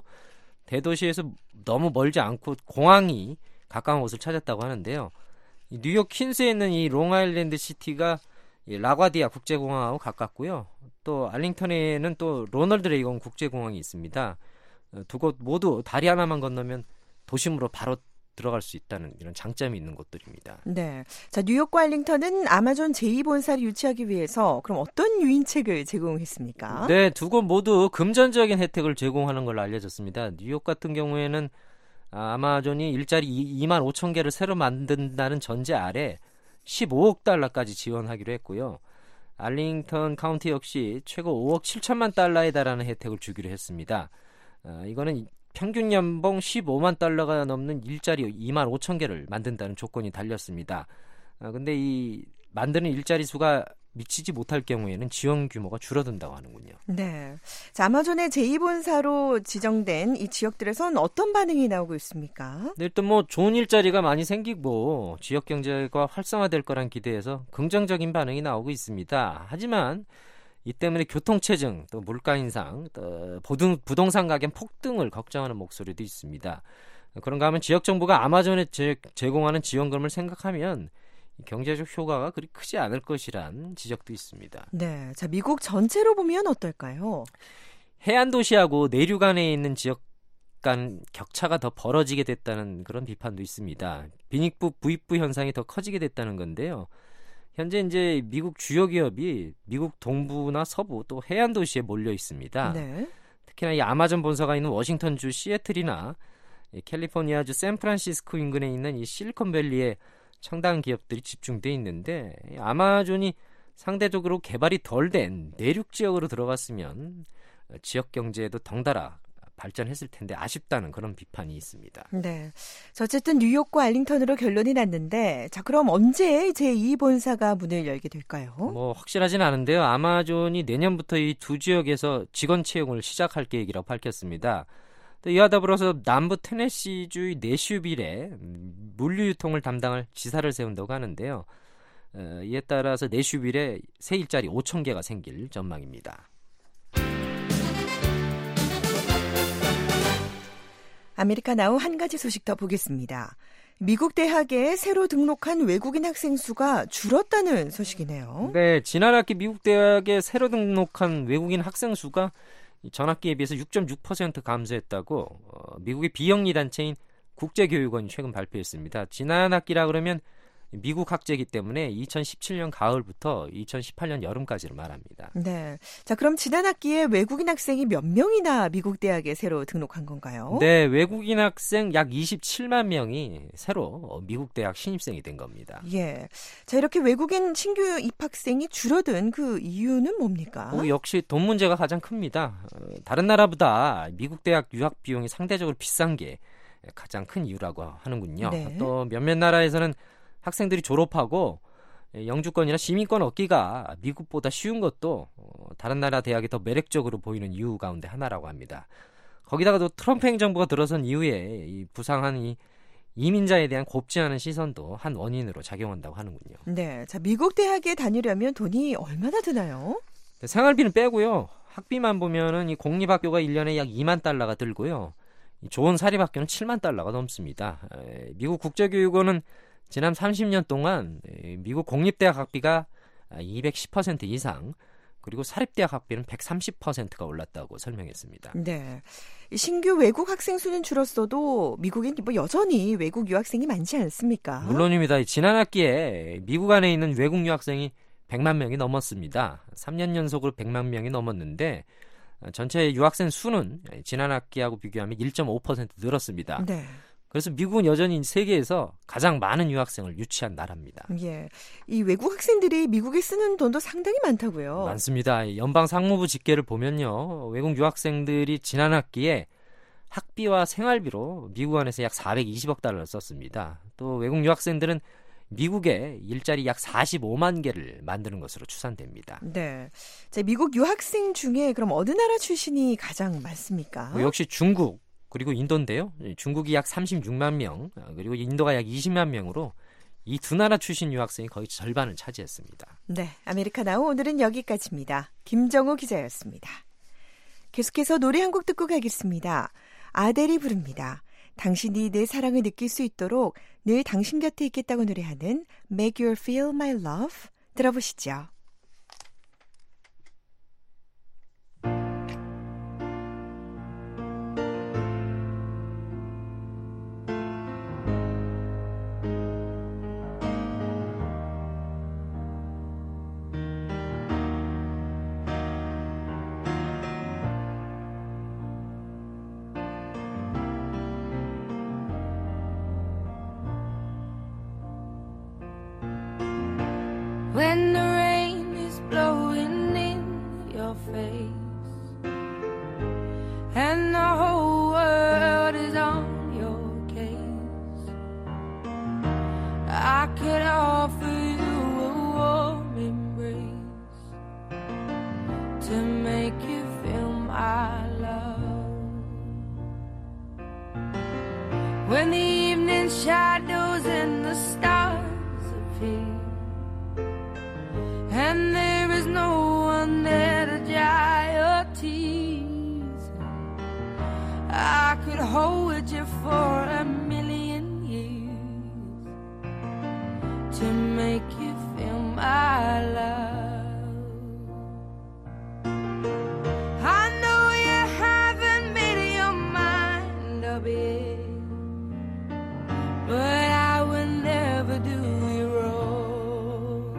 Speaker 7: 대도시에서 너무 멀지 않고 공항이 가까운 곳을 찾았다고 하는데요. 이 뉴욕 퀸스에 있는 이 롱아일랜드 시티가 이 라과디아 국제공항하고 가깝고요. 또 알링턴에는 또 로널드 레이건 국제공항이 있습니다. 두 곳 모두 다리 하나만 건너면 도심으로 바로 들어갈 수 있다는 이런 장점이 있는 곳들입니다.
Speaker 4: 네. 자, 뉴욕과 알링턴은 아마존 제2본사를 유치하기 위해서 그럼 어떤 유인책을 제공했습니까?
Speaker 7: 네, 두 곳 모두 금전적인 혜택을 제공하는 걸로 알려졌습니다. 뉴욕 같은 경우에는 아마존이 일자리 2만 5천 개를 새로 만든다는 전제 아래 15억 달러까지 지원하기로 했고요. 알링턴 카운티 역시 최고 5억 7천만 달러에 달하는 혜택을 주기로 했습니다. 이거는 평균 연봉 15만 달러가 넘는 일자리 2만 5천 개를 만든다는 조건이 달렸습니다. 근데 이 만드는 일자리 수가 미치지 못할 경우에는 지원 규모가 줄어든다고 하는군요.
Speaker 4: 네. 자, 아마존의 제2본사로 지정된 이 지역들에선 어떤 반응이 나오고 있습니까?
Speaker 7: 네, 일단 뭐 좋은 일자리가 많이 생기고 지역 경제가 활성화될 거란 기대에서 긍정적인 반응이 나오고 있습니다. 하지만 이 때문에 교통체증, 또 물가 인상, 또 부동산 가격 폭등을 걱정하는 목소리도 있습니다. 그런가 하면 지역 정부가 아마존에 제공하는 지원금을 생각하면 경제적 효과가 그리 크지 않을 것이란 지적도 있습니다.
Speaker 4: 네, 자, 미국 전체로 보면 어떨까요?
Speaker 7: 해안 도시하고 내륙 안에 있는 지역 간 격차가 더 벌어지게 됐다는 그런 비판도 있습니다. 빈익부 부익부 현상이 더 커지게 됐다는 건데요. 현재 이제 미국 주요 기업이 미국 동부나 서부 또 해안 도시에 몰려 있습니다.
Speaker 4: 네.
Speaker 7: 특히나 이 아마존 본사가 있는 워싱턴주 시애틀이나 캘리포니아주 샌프란시스코 인근에 있는 이 실리콘밸리에 상당한 기업들이 집중돼 있는데 아마존이 상대적으로 개발이 덜 된 내륙 지역으로 들어갔으면 지역 경제에도 덩달아 발전했을 텐데 아쉽다는 그런 비판이 있습니다.
Speaker 4: 네. 자, 어쨌든 뉴욕과 알링턴으로 결론이 났는데 자, 그럼 언제 제2본사가 문을 열게 될까요?
Speaker 7: 뭐 확실하진 않은데요. 아마존이 내년부터 이 두 지역에서 직원 채용을 시작할 계획이라고 밝혔습니다. 또 이와 더불어서 남부 테네시주의 내슈빌에 물류 유통을 담당할 지사를 세운다고 하는데요. 이에 따라서 내슈빌에 새 일자리 5천 개가 생길 전망입니다.
Speaker 4: 아메리카 나우 한 가지 소식 더 보겠습니다. 미국 대학에 새로 등록한 외국인 학생 수가 줄었다는 소식이네요.
Speaker 7: 네, 지난 학기 미국 대학에 새로 등록한 외국인 학생 수가 전학기에 비해서 6.6% 감소했다고 미국의 비영리 단체인 국제교육원이 최근 발표했습니다. 지난 학기라 그러면 미국 학제이기 때문에 2017년 가을부터 2018년 여름까지를 말합니다.
Speaker 4: 네. 자, 그럼 지난 학기에 외국인 학생이 몇 명이나 미국 대학에 새로 등록한 건가요?
Speaker 7: 네, 외국인 학생 약 27만 명이 새로 미국 대학 신입생이 된 겁니다.
Speaker 4: 예. 자, 이렇게 외국인 신규 입학생이 줄어든 그 이유는 뭡니까?
Speaker 7: 역시 돈 문제가 가장 큽니다. 다른 나라보다 미국 대학 유학 비용이 상대적으로 비싼 게 가장 큰 이유라고 하는군요.
Speaker 4: 네.
Speaker 7: 또 몇몇 나라에서는 학생들이 졸업하고 영주권이나 시민권 얻기가 미국보다 쉬운 것도 다른 나라 대학이 더 매력적으로 보이는 이유 가운데 하나라고 합니다. 거기다가 또 트럼프 행정부가 들어선 이후에 이 부상한 이 이민자에 대한 곱지 않은 시선도 한 원인으로 작용한다고 하는군요.
Speaker 4: 네, 자, 미국 대학에 다니려면 돈이 얼마나 드나요?
Speaker 7: 생활비는 빼고요. 학비만 보면은 이 공립학교가 1년에 약 2만 달러가 들고요. 좋은 사립학교는 7만 달러가 넘습니다. 미국 국제교육원은 지난 30년 동안 미국 공립대학 학비가 210% 이상, 그리고 사립대학 학비는 130%가 올랐다고 설명했습니다.
Speaker 4: 네, 신규 외국 학생 수는 줄었어도 미국엔 뭐 여전히 외국 유학생이 많지 않습니까?
Speaker 7: 물론입니다. 지난 학기에 미국 안에 있는 외국 유학생이 100만 명이 넘었습니다. 3년 연속으로 100만 명이 넘었는데 전체 유학생 수는 지난 학기하고 비교하면 1.5% 늘었습니다.
Speaker 4: 네.
Speaker 7: 그래서 미국은 여전히 세계에서 가장 많은 유학생을 유치한 나라입니다.
Speaker 4: 예, 이 외국 학생들이 미국에 쓰는 돈도 상당히 많다고요.
Speaker 7: 많습니다. 연방 상무부 집계를 보면요, 외국 유학생들이 지난 학기에 학비와 생활비로 미국 안에서 약 420억 달러를 썼습니다. 또 외국 유학생들은 미국에 일자리 약 45만 개를 만드는 것으로 추산됩니다.
Speaker 4: 네, 자, 미국 유학생 중에 그럼 어느 나라 출신이 가장 많습니까?
Speaker 7: 역시 중국 그리고 인도인데요. 중국이 약 36만 명, 그리고 인도가 약 20만 명으로 이 두 나라 출신 유학생이 거의 절반을 차지했습니다.
Speaker 4: 네, 아메리카나우 오늘은 여기까지입니다. 김정우 기자였습니다. 계속해서 노래 한 곡 듣고 가겠습니다. 아델이 부릅니다. 당신이 내 사랑을 느낄 수 있도록 늘 당신 곁에 있겠다고 노래하는 Make You Feel My Love 들어보시죠.
Speaker 8: When the rain is blowing in your face and the whole world is on your case, I could offer you a warm embrace to make you feel my love. When the evening shadows and the stars appear and there is no one there to dry your tears, I could hold you for a million years to make you feel my love. I know you haven't made your mind up yet, but I will never do you wrong.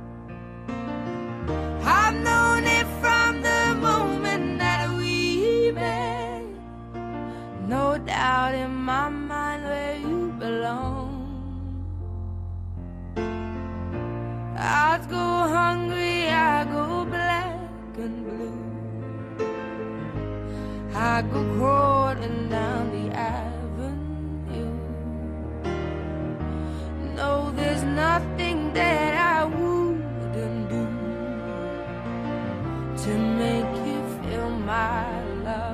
Speaker 8: I've known it from the moment that we met. No doubt in my mind where you belong. I go hungry, I go black and blue, I go crawling down the avenue. No, there's nothing that I wouldn't do to make you feel my love.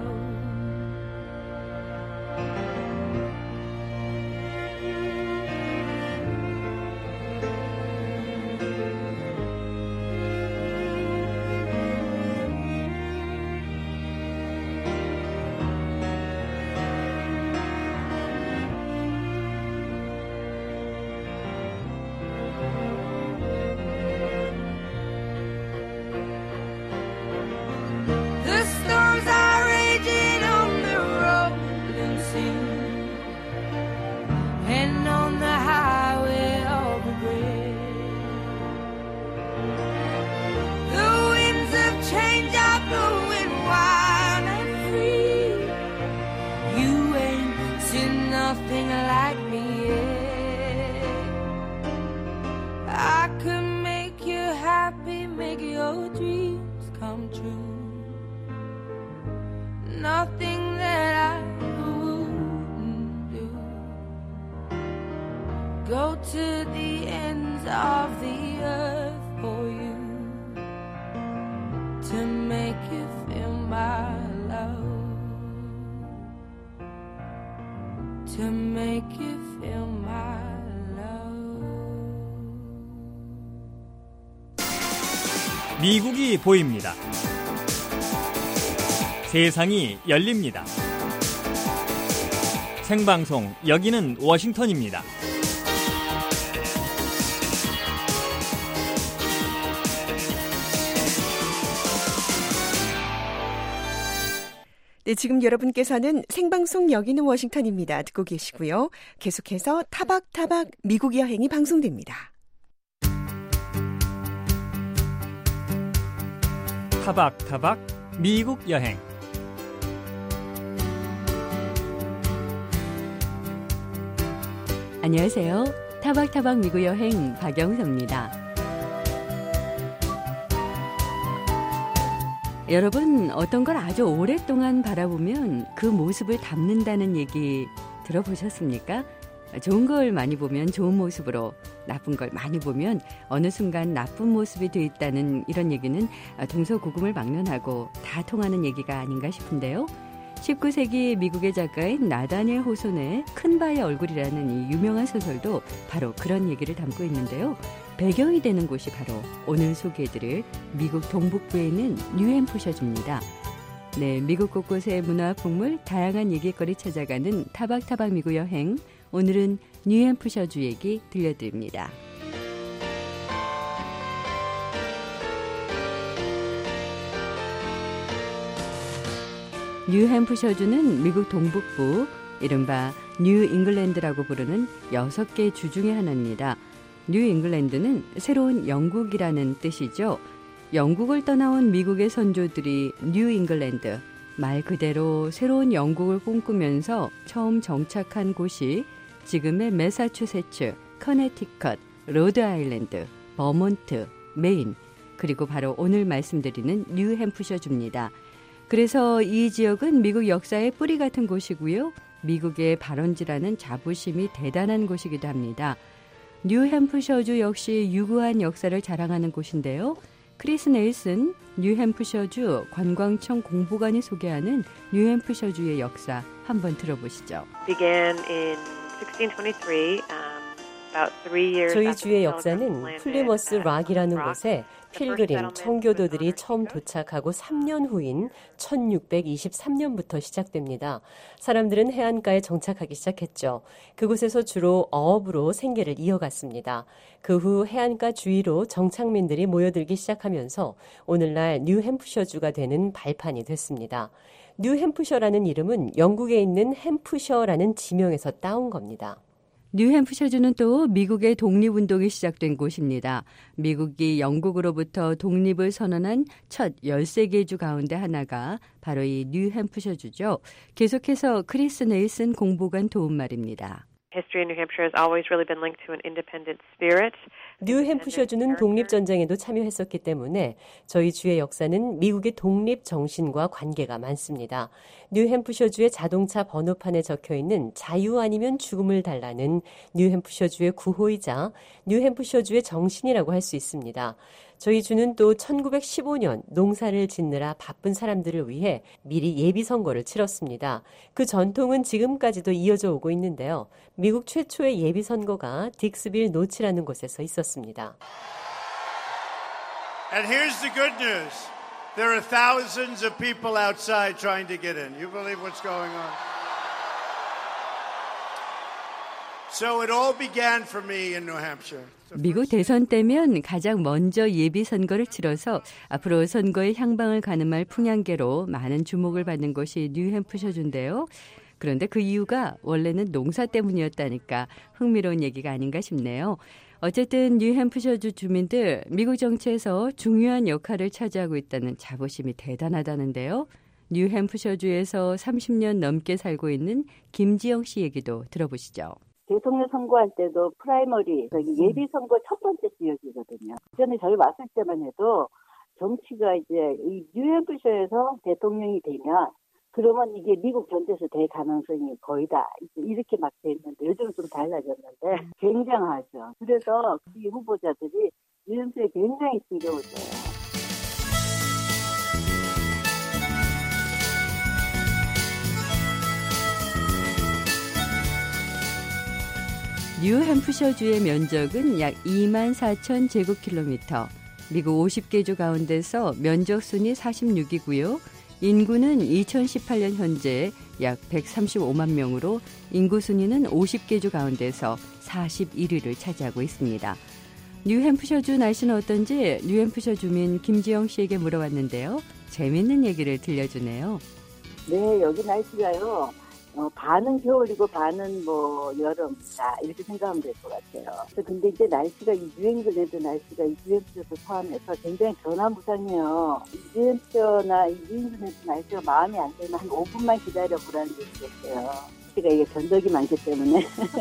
Speaker 8: you're nothing like me. I could make you happy, make your dreams come true. Nothing that I wouldn't do. Go to the ends of the earth for you, to make you feel my love, to make you feel my love.
Speaker 3: 미국이 보입니다. 세상이 열립니다. 생방송, 여기는 워싱턴입니다.
Speaker 4: 네, 지금 여러분께서는 생방송 여기는 워싱턴입니다. 듣고 계시고요. 계속해서 타박타박 미국 여행이 방송됩니다.
Speaker 3: 타박타박 미국 여행.
Speaker 9: 안녕하세요. 타박타박 미국 여행 박영서입니다. 여러분, 어떤 걸 아주 오랫동안 바라보면 그 모습을 담는다는 얘기 들어보셨습니까? 좋은 걸 많이 보면 좋은 모습으로, 나쁜 걸 많이 보면 어느 순간 나쁜 모습이 돼 있다는 이런 얘기는 동서고금을 막론하고 다 통하는 얘기가 아닌가 싶은데요. 19세기 미국의 작가인 나다니엘 호손의 큰 바의 얼굴이라는 이 유명한 소설도 바로 그런 얘기를 담고 있는데요. 배경이 되는 곳이 바로 오늘 소개해드릴 미국 동북부에 있는 뉴햄프셔주입니다. 네, 미국 곳곳의 문화 풍물, 다양한 얘기거리 찾아가는 타박타박 미국 여행. 오늘은 뉴햄프셔주 얘기 들려드립니다. 뉴햄프셔주는 미국 동북부, 이른바 뉴 잉글랜드라고 부르는 6개 주 중의 하나입니다. 뉴 잉글랜드는 새로운 영국이라는 뜻이죠. 영국을 떠나온 미국의 선조들이 뉴 잉글랜드, 말 그대로 새로운 영국을 꿈꾸면서 처음 정착한 곳이 지금의 매사추세츠, 커네티컷, 로드아일랜드, 버몬트, 메인, 그리고 바로 오늘 말씀드리는 뉴햄프셔주입니다. 그래서 이 지역은 미국 역사의 뿌리 같은 곳이고요. 미국의 발원지라는 자부심이 대단한 곳이기도 합니다. 뉴햄프셔주 역시 유구한 역사를 자랑하는 곳인데요. 크리스 네일슨 뉴햄프셔주 관광청 공보관이 소개하는 뉴햄프셔주의 역사 한번 들어보시죠.
Speaker 10: Began in 1623.
Speaker 11: 저희 주의 역사는 플리머스 락이라는 곳에 필그림, 청교도들이 처음 도착하고 3년 후인 1623년부터 시작됩니다. 사람들은 해안가에 정착하기 시작했죠. 그곳에서 주로 어업으로 생계를 이어갔습니다. 그 후 해안가 주위로 정착민들이 모여들기 시작하면서 오늘날 뉴햄프셔주가 되는 발판이 됐습니다. 뉴햄프셔라는 이름은 영국에 있는 햄프셔라는 지명에서 따온 겁니다.
Speaker 9: 뉴햄프셔주는 또 미국의 독립운동이 시작된 곳입니다. 미국이 영국으로부터 독립을 선언한 첫 13개 주 가운데 하나가 바로 이 뉴햄프셔주죠. 계속해서 크리스 네일슨 공보관 도움말입니다.
Speaker 10: History in New Hampshire has always really been linked to an independent spirit.
Speaker 11: 뉴햄프셔주는 독립전쟁에도 참여했었기 때문에 저희 주의 역사는 미국의 독립 정신과 관계가 많습니다. 뉴햄프셔주의 자동차 번호판에 적혀있는 자유 아니면 죽음을 달라는 뉴햄프셔주의 구호이자 뉴햄프셔주의 정신이라고 할 수 있습니다. 저희 주는 또 1915년 농사를 짓느라 바쁜 사람들을 위해 미리 예비선거를 치렀습니다. 그 전통은 지금까지도 이어져 오고 있는데요. 미국 최초의 예비선거가 딕스빌 노치라는 곳에서 있었습니다.
Speaker 12: And here's the good news. There are thousands of people outside trying to get in. You believe what's going on? So it all began for me in New Hampshire.
Speaker 9: 미국 대선 때면 가장 먼저 예비 선거를 치러서 앞으로 선거의 향방을 가늠할 풍향계로 많은 주목을 받는 것이 뉴햄프셔주인데요. 그런데 그 이유가 원래는 농사 때문이었다니까 흥미로운 얘기가 아닌가 싶네요. 어쨌든 뉴햄프셔주 주민들 미국 정치에서 중요한 역할을 차지하고 있다는 자부심이 대단하다는데요. 뉴햄프셔주에서 30년 넘게 살고 있는 김지영 씨 얘기도 들어보시죠.
Speaker 13: 대통령 선거할 때도 프라이머리, 예비 선거 첫 번째 지역이거든요. 그전에 저희 왔을 때만 해도 정치가 이제 이 뉴햄프셔에서 대통령이 되면 그러면 이게 미국 전체에서 될 가능성이 거의 다 이렇게 막 돼 있는데 요즘은 좀 달라졌는데 굉장하죠. 그래서 이 후보자들이 뉴햄프셔에 굉장히 신경을 써요.
Speaker 9: 뉴햄프셔주의 면적은 약 2만 4천 제곱킬로미터, 미국 50개 주 가운데서 면적 순위 46위고요. 인구는 2018년 현재 약 135만 명으로 인구 순위는 50개 주 가운데서 41위를 차지하고 있습니다. 뉴햄프셔주 날씨는 어떤지 뉴햄프셔 주민 김지영 씨에게 물어봤는데요. 재밌는 얘기를 들려주네요.
Speaker 13: 네, 여기 날씨가요. 반은 겨울이고 반은 여름이다 이렇게 생각하면 될 것 같아요. 근데 이제 날씨가 이 뉴england도 날씨가 이 뉴햄프셔도 포함해서 굉장히 변화무쌍해요. 이 뉴햄프셔나 이 뉴england 날씨가 마음에 안 들면 한 5분만 기다려 보라는 얘기가 있어요. 제가 이게 변덕이 많기 때문에.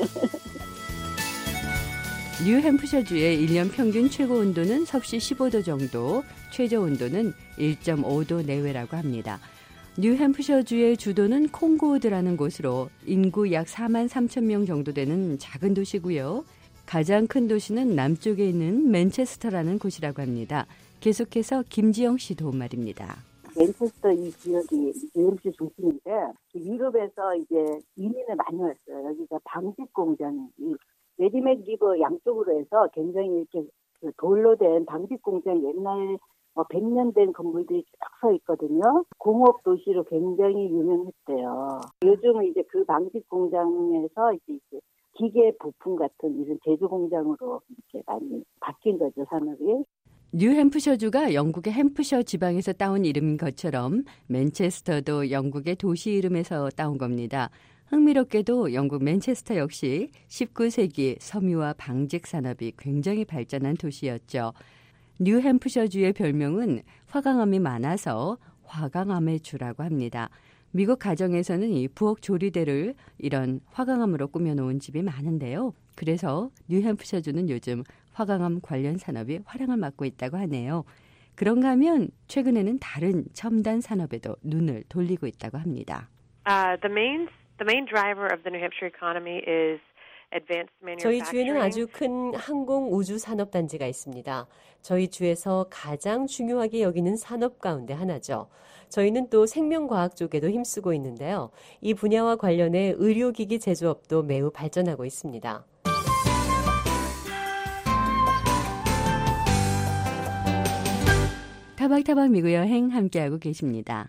Speaker 9: 뉴햄프셔주의 1년 평균 최고 온도는 섭씨 15도 정도, 최저 온도는 1.5도 내외라고 합니다. 뉴햄프셔주의 주도는 콩고우드라는 곳으로 인구 약 4만 3천 명 정도 되는 작은 도시고요. 가장 큰 도시는 남쪽에 있는 맨체스터라는 곳이라고 합니다. 계속해서 김지영 씨 도움말입니다.
Speaker 13: 맨체스터 이 지역이 뉴햄프셔 중심인데 유럽에서 이제 이민을 많이 왔어요. 여기가 방직 공장이 메디맥 리버 양쪽으로 해서 굉장히 이렇게 돌로 된 방직 공장 옛날 100년 된 건물들이 쭉 서 있거든요. 공업 도시로 굉장히 유명했대요. 요즘은 이제 그 방직 공장에서 이제 기계 부품 같은 이런 제조 공장으로 이렇게 많이 바뀐 거죠, 산업이.
Speaker 9: 뉴햄프셔주가 영국의 햄프셔 지방에서 따온 이름인 것처럼 맨체스터도 영국의 도시 이름에서 따온 겁니다. 흥미롭게도 영국 맨체스터 역시 19세기 섬유와 방직 산업이 굉장히 발전한 도시였죠. 뉴햄프셔주의 별명은 화강암이 많아서 화강암의 주라고 합니다. 미국 가정에서는 이 부엌 조리대를 이런 화강암으로 꾸며놓은 집이 많은데요. 그래서 뉴햄프셔주는 요즘 화강암 관련 산업이 화랑을 맞고 있다고 하네요. 그런가 하면 최근에는 다른 첨단 산업에도 눈을 돌리고 있다고 합니다.
Speaker 10: The main driver of the New Hampshire economy is
Speaker 11: 저희 주에는 아주 큰 항공 우주 산업 단지가 있습니다. 저희 주에서 가장 중요하게 여기는 산업 가운데 하나죠. 저희는 또 생명과학 쪽에도 힘쓰고 있는데요. 이 분야와 관련해 의료기기 제조업도 매우 발전하고 있습니다.
Speaker 9: 타박타박 미국 여행 함께하고 계십니다.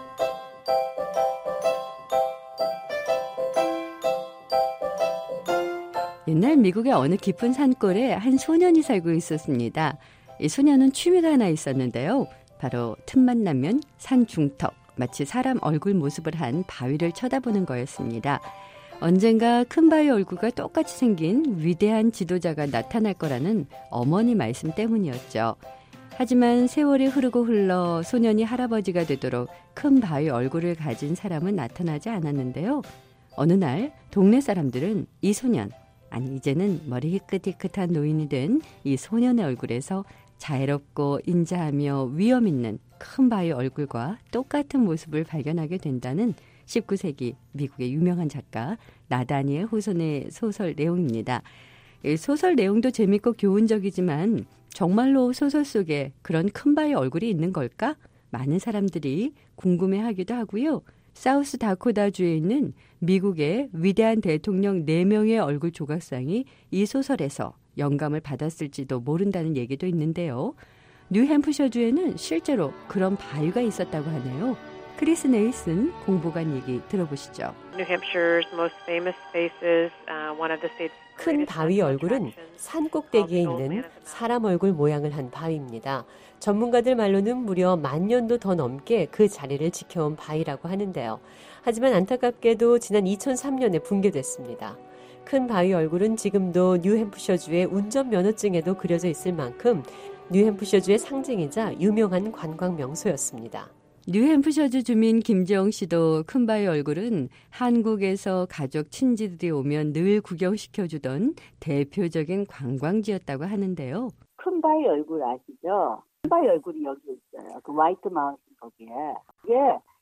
Speaker 9: 옛날 미국의 어느 깊은 산골에 한 소년이 살고 있었습니다. 이 소년은 취미가 하나 있었는데요. 바로 틈만 나면 산 중턱, 마치 사람 얼굴 모습을 한 바위를 쳐다보는 거였습니다. 언젠가 큰 바위 얼굴과 똑같이 생긴 위대한 지도자가 나타날 거라는 어머니 말씀 때문이었죠. 하지만 세월이 흐르고 흘러 소년이 할아버지가 되도록 큰 바위 얼굴을 가진 사람은 나타나지 않았는데요. 어느 날 동네 사람들은 이 소년, 아니 이제는 머리 희끗희끗한 노인이 된 이 소년의 얼굴에서 자애롭고 인자하며 위험 있는 큰 바위 얼굴과 똑같은 모습을 발견하게 된다는 19세기 미국의 유명한 작가 나다니엘 호손의 소설 내용입니다. 이 소설 내용도 재밌고 교훈적이지만 정말로 소설 속에 그런 큰 바위 얼굴이 있는 걸까? 많은 사람들이 궁금해하기도 하고요. 사우스 다코타주에 있는 미국의 위대한 대통령 4명의 얼굴 조각상이 이 소설에서 영감을 받았을지도 모른다는 얘기도 있는데요. 뉴햄프셔주에는 실제로 그런 바위가 있었다고 하네요. 크리스 네이슨 공보관 얘기 들어보시죠.
Speaker 10: New Hampshire's most famous spaces, one of the state's
Speaker 11: 큰 바위 얼굴은 산 꼭대기에 있는 사람 얼굴 모양을 한 바위입니다. 전문가들 말로는 무려 10,000년도 더 넘게 그 자리를 지켜온 바위라고 하는데요. 하지만 안타깝게도 지난 2003년에 붕괴됐습니다. 큰 바위 얼굴은 지금도 뉴햄프셔주의 운전면허증에도 그려져 있을 만큼 뉴햄프셔주의 상징이자 유명한 관광 명소였습니다.
Speaker 9: 뉴햄프셔주 주민 김지영 씨도 큰바의 얼굴은 한국에서 가족 친지들이 오면 늘 구경시켜주던 대표적인 관광지였다고 하는데요.
Speaker 13: 큰바의 얼굴 아시죠? 큰바의 얼굴이 여기 있어요. 그 화이트 마운틴 거기에. 이게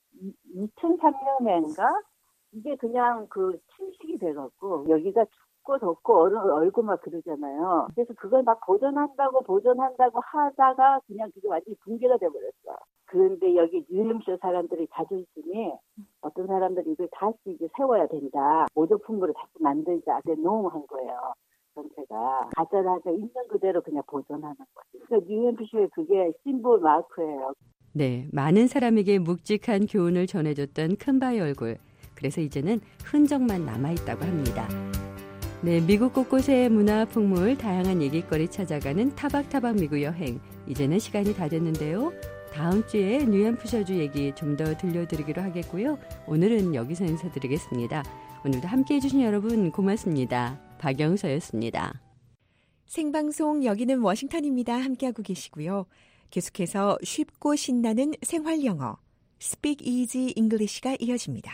Speaker 13: 2003년인가? 이게 그냥 그 침식이 돼갖고 여기가 춥고 덥고 얼고 막 그러잖아요. 그래서 그걸 막 보존한다고 하다가 그냥 그게 완전히 붕괴가 돼버렸어. 그런데 여기 뉴햄셔 사람들이 자존심이 어떤 사람들이 이걸 다시 이제 세워야 된다. 모조품으로 자꾸 만들자. 노무한 거예요. 전체가. 가짜라자 있는 그대로 그냥 보존하는 거지. 그러니까 뉴햄셔의 그게 심볼 마크예요.
Speaker 9: 네, 많은 사람에게 묵직한 교훈을 전해줬던 큰바의 얼굴. 그래서 이제는 흔적만 남아있다고 합니다. 네, 미국 곳곳의 문화 풍물, 다양한 얘기거리 찾아가는 타박타박 미국 여행. 이제는 시간이 다 됐는데요. 다음 주에 뉴햄프셔주 얘기 좀 더 들려드리기로 하겠고요. 오늘은 여기서 인사드리겠습니다. 오늘도 함께해 주신 여러분 고맙습니다. 박영서였습니다.
Speaker 4: 생방송 여기는 워싱턴입니다. 함께하고 계시고요. 계속해서 쉽고 신나는 생활 영어 Speak Easy English가 이어집니다.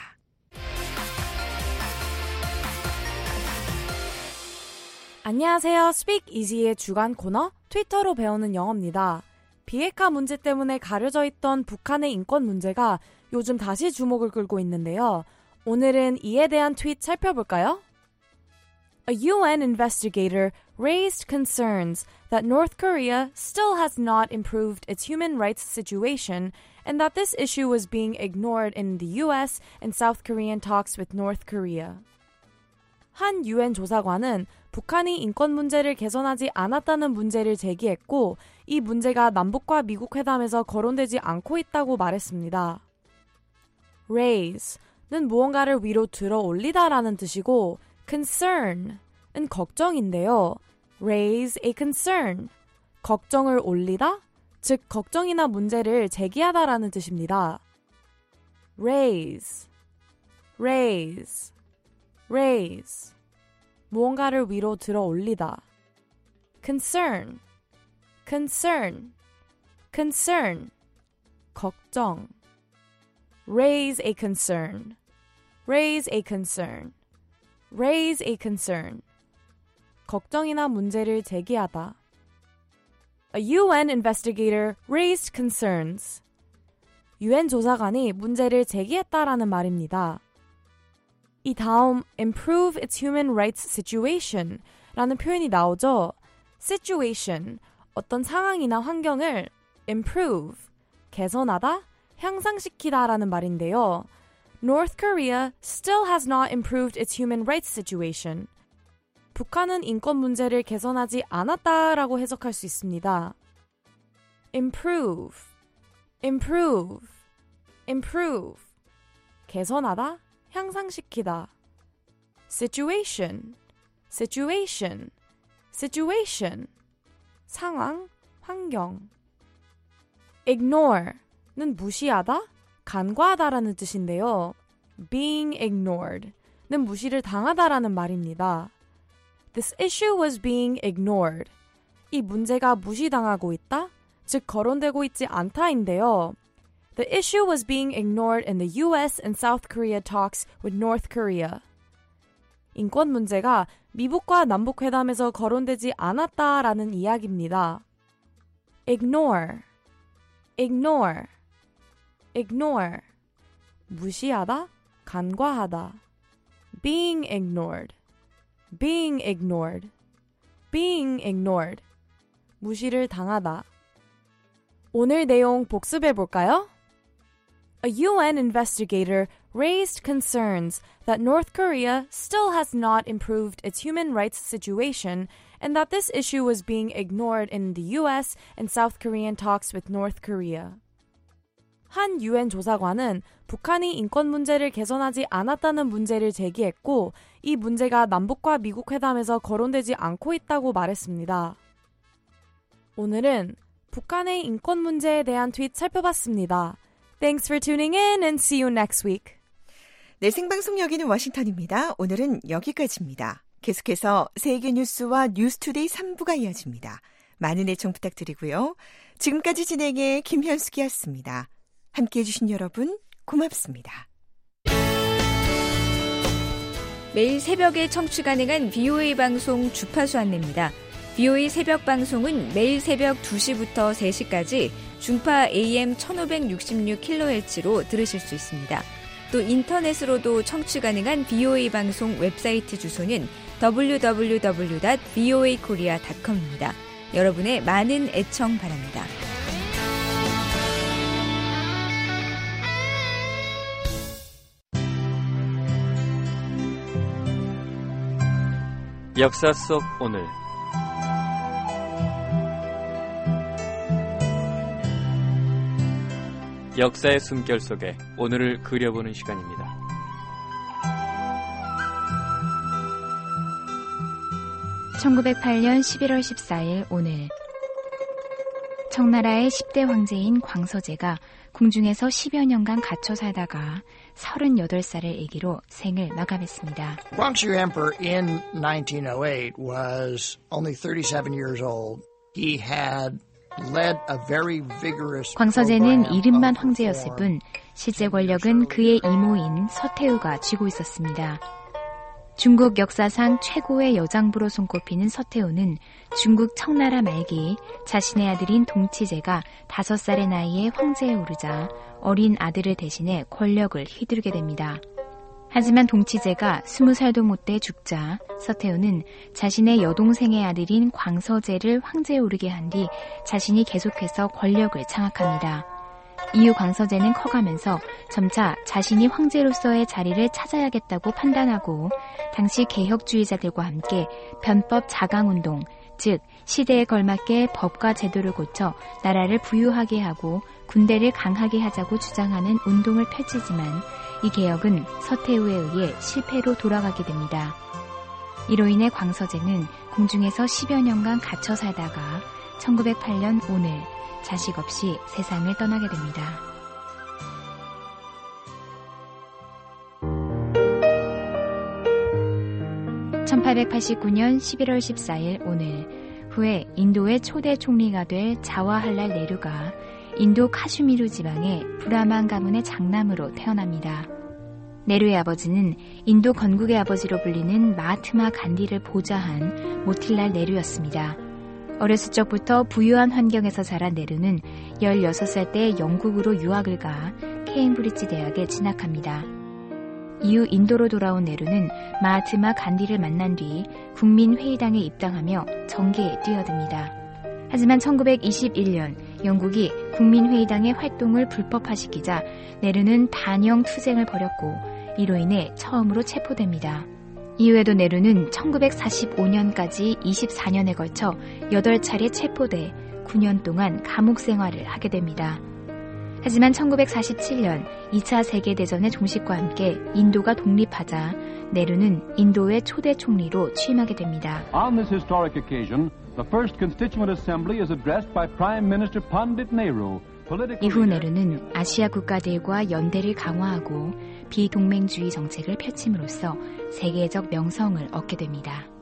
Speaker 14: 안녕하세요. Speak Easy의 주간 코너 트위터로 배우는 영어입니다. 비핵화 문제 때문에 가려져 있던 북한의 인권 문제가 요즘 다시 주목을 끌고 있는데요. 오늘은 이에 대한 트윗 살펴볼까요? A UN investigator raised concerns that North Korea still has not improved its human rights situation and that this issue was being ignored in the US and South Korean talks with North Korea. 한 UN 조사관은 북한이 인권 문제를 개선하지 않았다는 문제를 제기했고 이 문제가 남북과 미국 회담에서 거론되지 않고 있다고 말했습니다. raise는 무언가를 위로 들어 올리다라는 뜻이고 concern은 걱정인데요. raise a concern, 걱정을 올리다, 즉 걱정이나 문제를 제기하다라는 뜻입니다. raise, 무언가를 위로 들어 올리다. concern, 걱정. raise a concern, 걱정이나 문제를 제기하다. A UN investigator raised concerns. UN 조사관이 문제를 제기했다라는 말입니다. 이 다음 improve its human rights situation 라는 표현이 나오죠. situation, 어떤 상황이나 환경을 improve, 개선하다, 향상시키다 라는 말인데요. North Korea still has not improved its human rights situation. 북한은 인권 문제를 개선하지 않았다라고 해석할 수 있습니다. improve, 개선하다, 향상시키다. situation, 상황, 환경. ignore는 무시하다, 간과하다라는 뜻인데요. being ignored는 무시를 당하다라는 말입니다. This issue was being ignored. 이 문제가 무시당하고 있다, 즉 거론되고 있지 않다인데요. The issue was being ignored in the US and South Korea talks with North Korea. 인권 문제가 미국과 남북 회담에서 거론되지 않았다라는 이야기입니다. ignore, 무시하다, 간과하다. being ignored, 무시를 당하다. 오늘 내용 복습해 볼까요? A UN investigator raised concerns that North Korea still has not improved its human rights situation and that this issue was being ignored in the US and South Korean talks with North Korea. 한 UN 조사관은 북한이 인권 문제를 개선하지 않았다는 문제를 제기했고 이 문제가 남북과 미국 회담에서 거론되지 않고 있다고 말했습니다. 오늘은 북한의 인권 문제에 대한 트윗 살펴봤습니다. Thanks for tuning in and see you next week.
Speaker 4: 네, 생방송 여기는 워싱턴입니다. 오늘은 여기까지입니다. 계속해서 세계 뉴스와 뉴스투데이 3부가 이어집니다. 많은 애청 부탁드리고요. 지금까지 진행의 김현숙이었습니다. 함께해 주신 여러분 고맙습니다.
Speaker 15: 매일 새벽에 청취 가능한 VOA 방송 주파수 안내입니다. VOA 새벽 방송은 매일 새벽 2시부터 3시까지 중파 AM 1566kHz로 들으실 수 있습니다. 또 인터넷으로도 청취 가능한 VOA 방송 웹사이트 주소는 www.voakorea.com입니다. 여러분의 많은 애청 바랍니다.
Speaker 16: 역사 속 오늘 역사의 숨결 속에 오늘을 그려보는 시간입니다.
Speaker 17: (1908년 11월 14일) 오늘 청나라의 10대 황제인 광서제가 궁중에서 10여 년간 갇혀 살다가 38살을 아기로 생을 마감했습니다.
Speaker 18: Gwangju Emperor in 1908 was only 37 years old. He had led a very vigorous
Speaker 17: 광서제는 이름만 황제였을 뿐 실제 권력은 그의 이모인 서태후가 쥐고 있었습니다. 중국 역사상 최고의 여장부로 손꼽히는 서태후는 중국 청나라 말기 자신의 아들인 동치제가 5살의 나이에 황제에 오르자 어린 아들을 대신해 권력을 휘두르게 됩니다. 하지만 동치제가 20살도 못 돼 죽자 서태후는 자신의 여동생의 아들인 광서제를 황제에 오르게 한 뒤 자신이 계속해서 권력을 장악합니다. 이후 광서제는 커가면서 점차 자신이 황제로서의 자리를 찾아야겠다고 판단하고 당시 개혁주의자들과 함께 변법 자강운동, 즉 시대에 걸맞게 법과 제도를 고쳐 나라를 부유하게 하고 군대를 강하게 하자고 주장하는 운동을 펼치지만 이 개혁은 서태후에 의해 실패로 돌아가게 됩니다. 이로 인해 광서제는 궁중에서 10여 년간 갇혀 살다가 1908년 오늘 자식 없이 세상을 떠나게 됩니다. (1889년 11월 14일) 오늘 후에 인도의 초대 총리가 될 자와할랄 네루가 인도 카슈미르 지방의 브라만 가문의 장남으로 태어납니다. 네루의 아버지는 인도 건국의 아버지로 불리는 마하트마 간디를 보좌한 모틸랄 네루였습니다. 어렸을 적부터 부유한 환경에서 자란 네루는 16살 때 영국으로 유학을 가 케임브리지 대학에 진학합니다. 이후 인도로 돌아온 네루는 마하트마 간디를 만난 뒤 국민회의당에 입당하며 정계에 뛰어듭니다. 하지만 1921년 영국이 국민회의당의 활동을 불법화시키자 네루는 단영 투쟁을 벌였고 이로 인해 처음으로 체포됩니다. 이후에도 네루는 1945년까지 24년에 걸쳐 8차례 체포돼 9년 동안 감옥 생활을 하게 됩니다. 하지만 1947년 2차 세계대전의 종식과 함께 인도가 독립하자 네루는 인도의 초대 총리로 취임하게 됩니다.
Speaker 19: On this historic occasion, the first constituent assembly is addressed by Prime Minister Pandit Nehru.
Speaker 17: 이후 네루는 아시아 국가들과 연대를 강화하고 비동맹주의 정책을 펼침으로써 세계적 명성을 얻게 됩니다.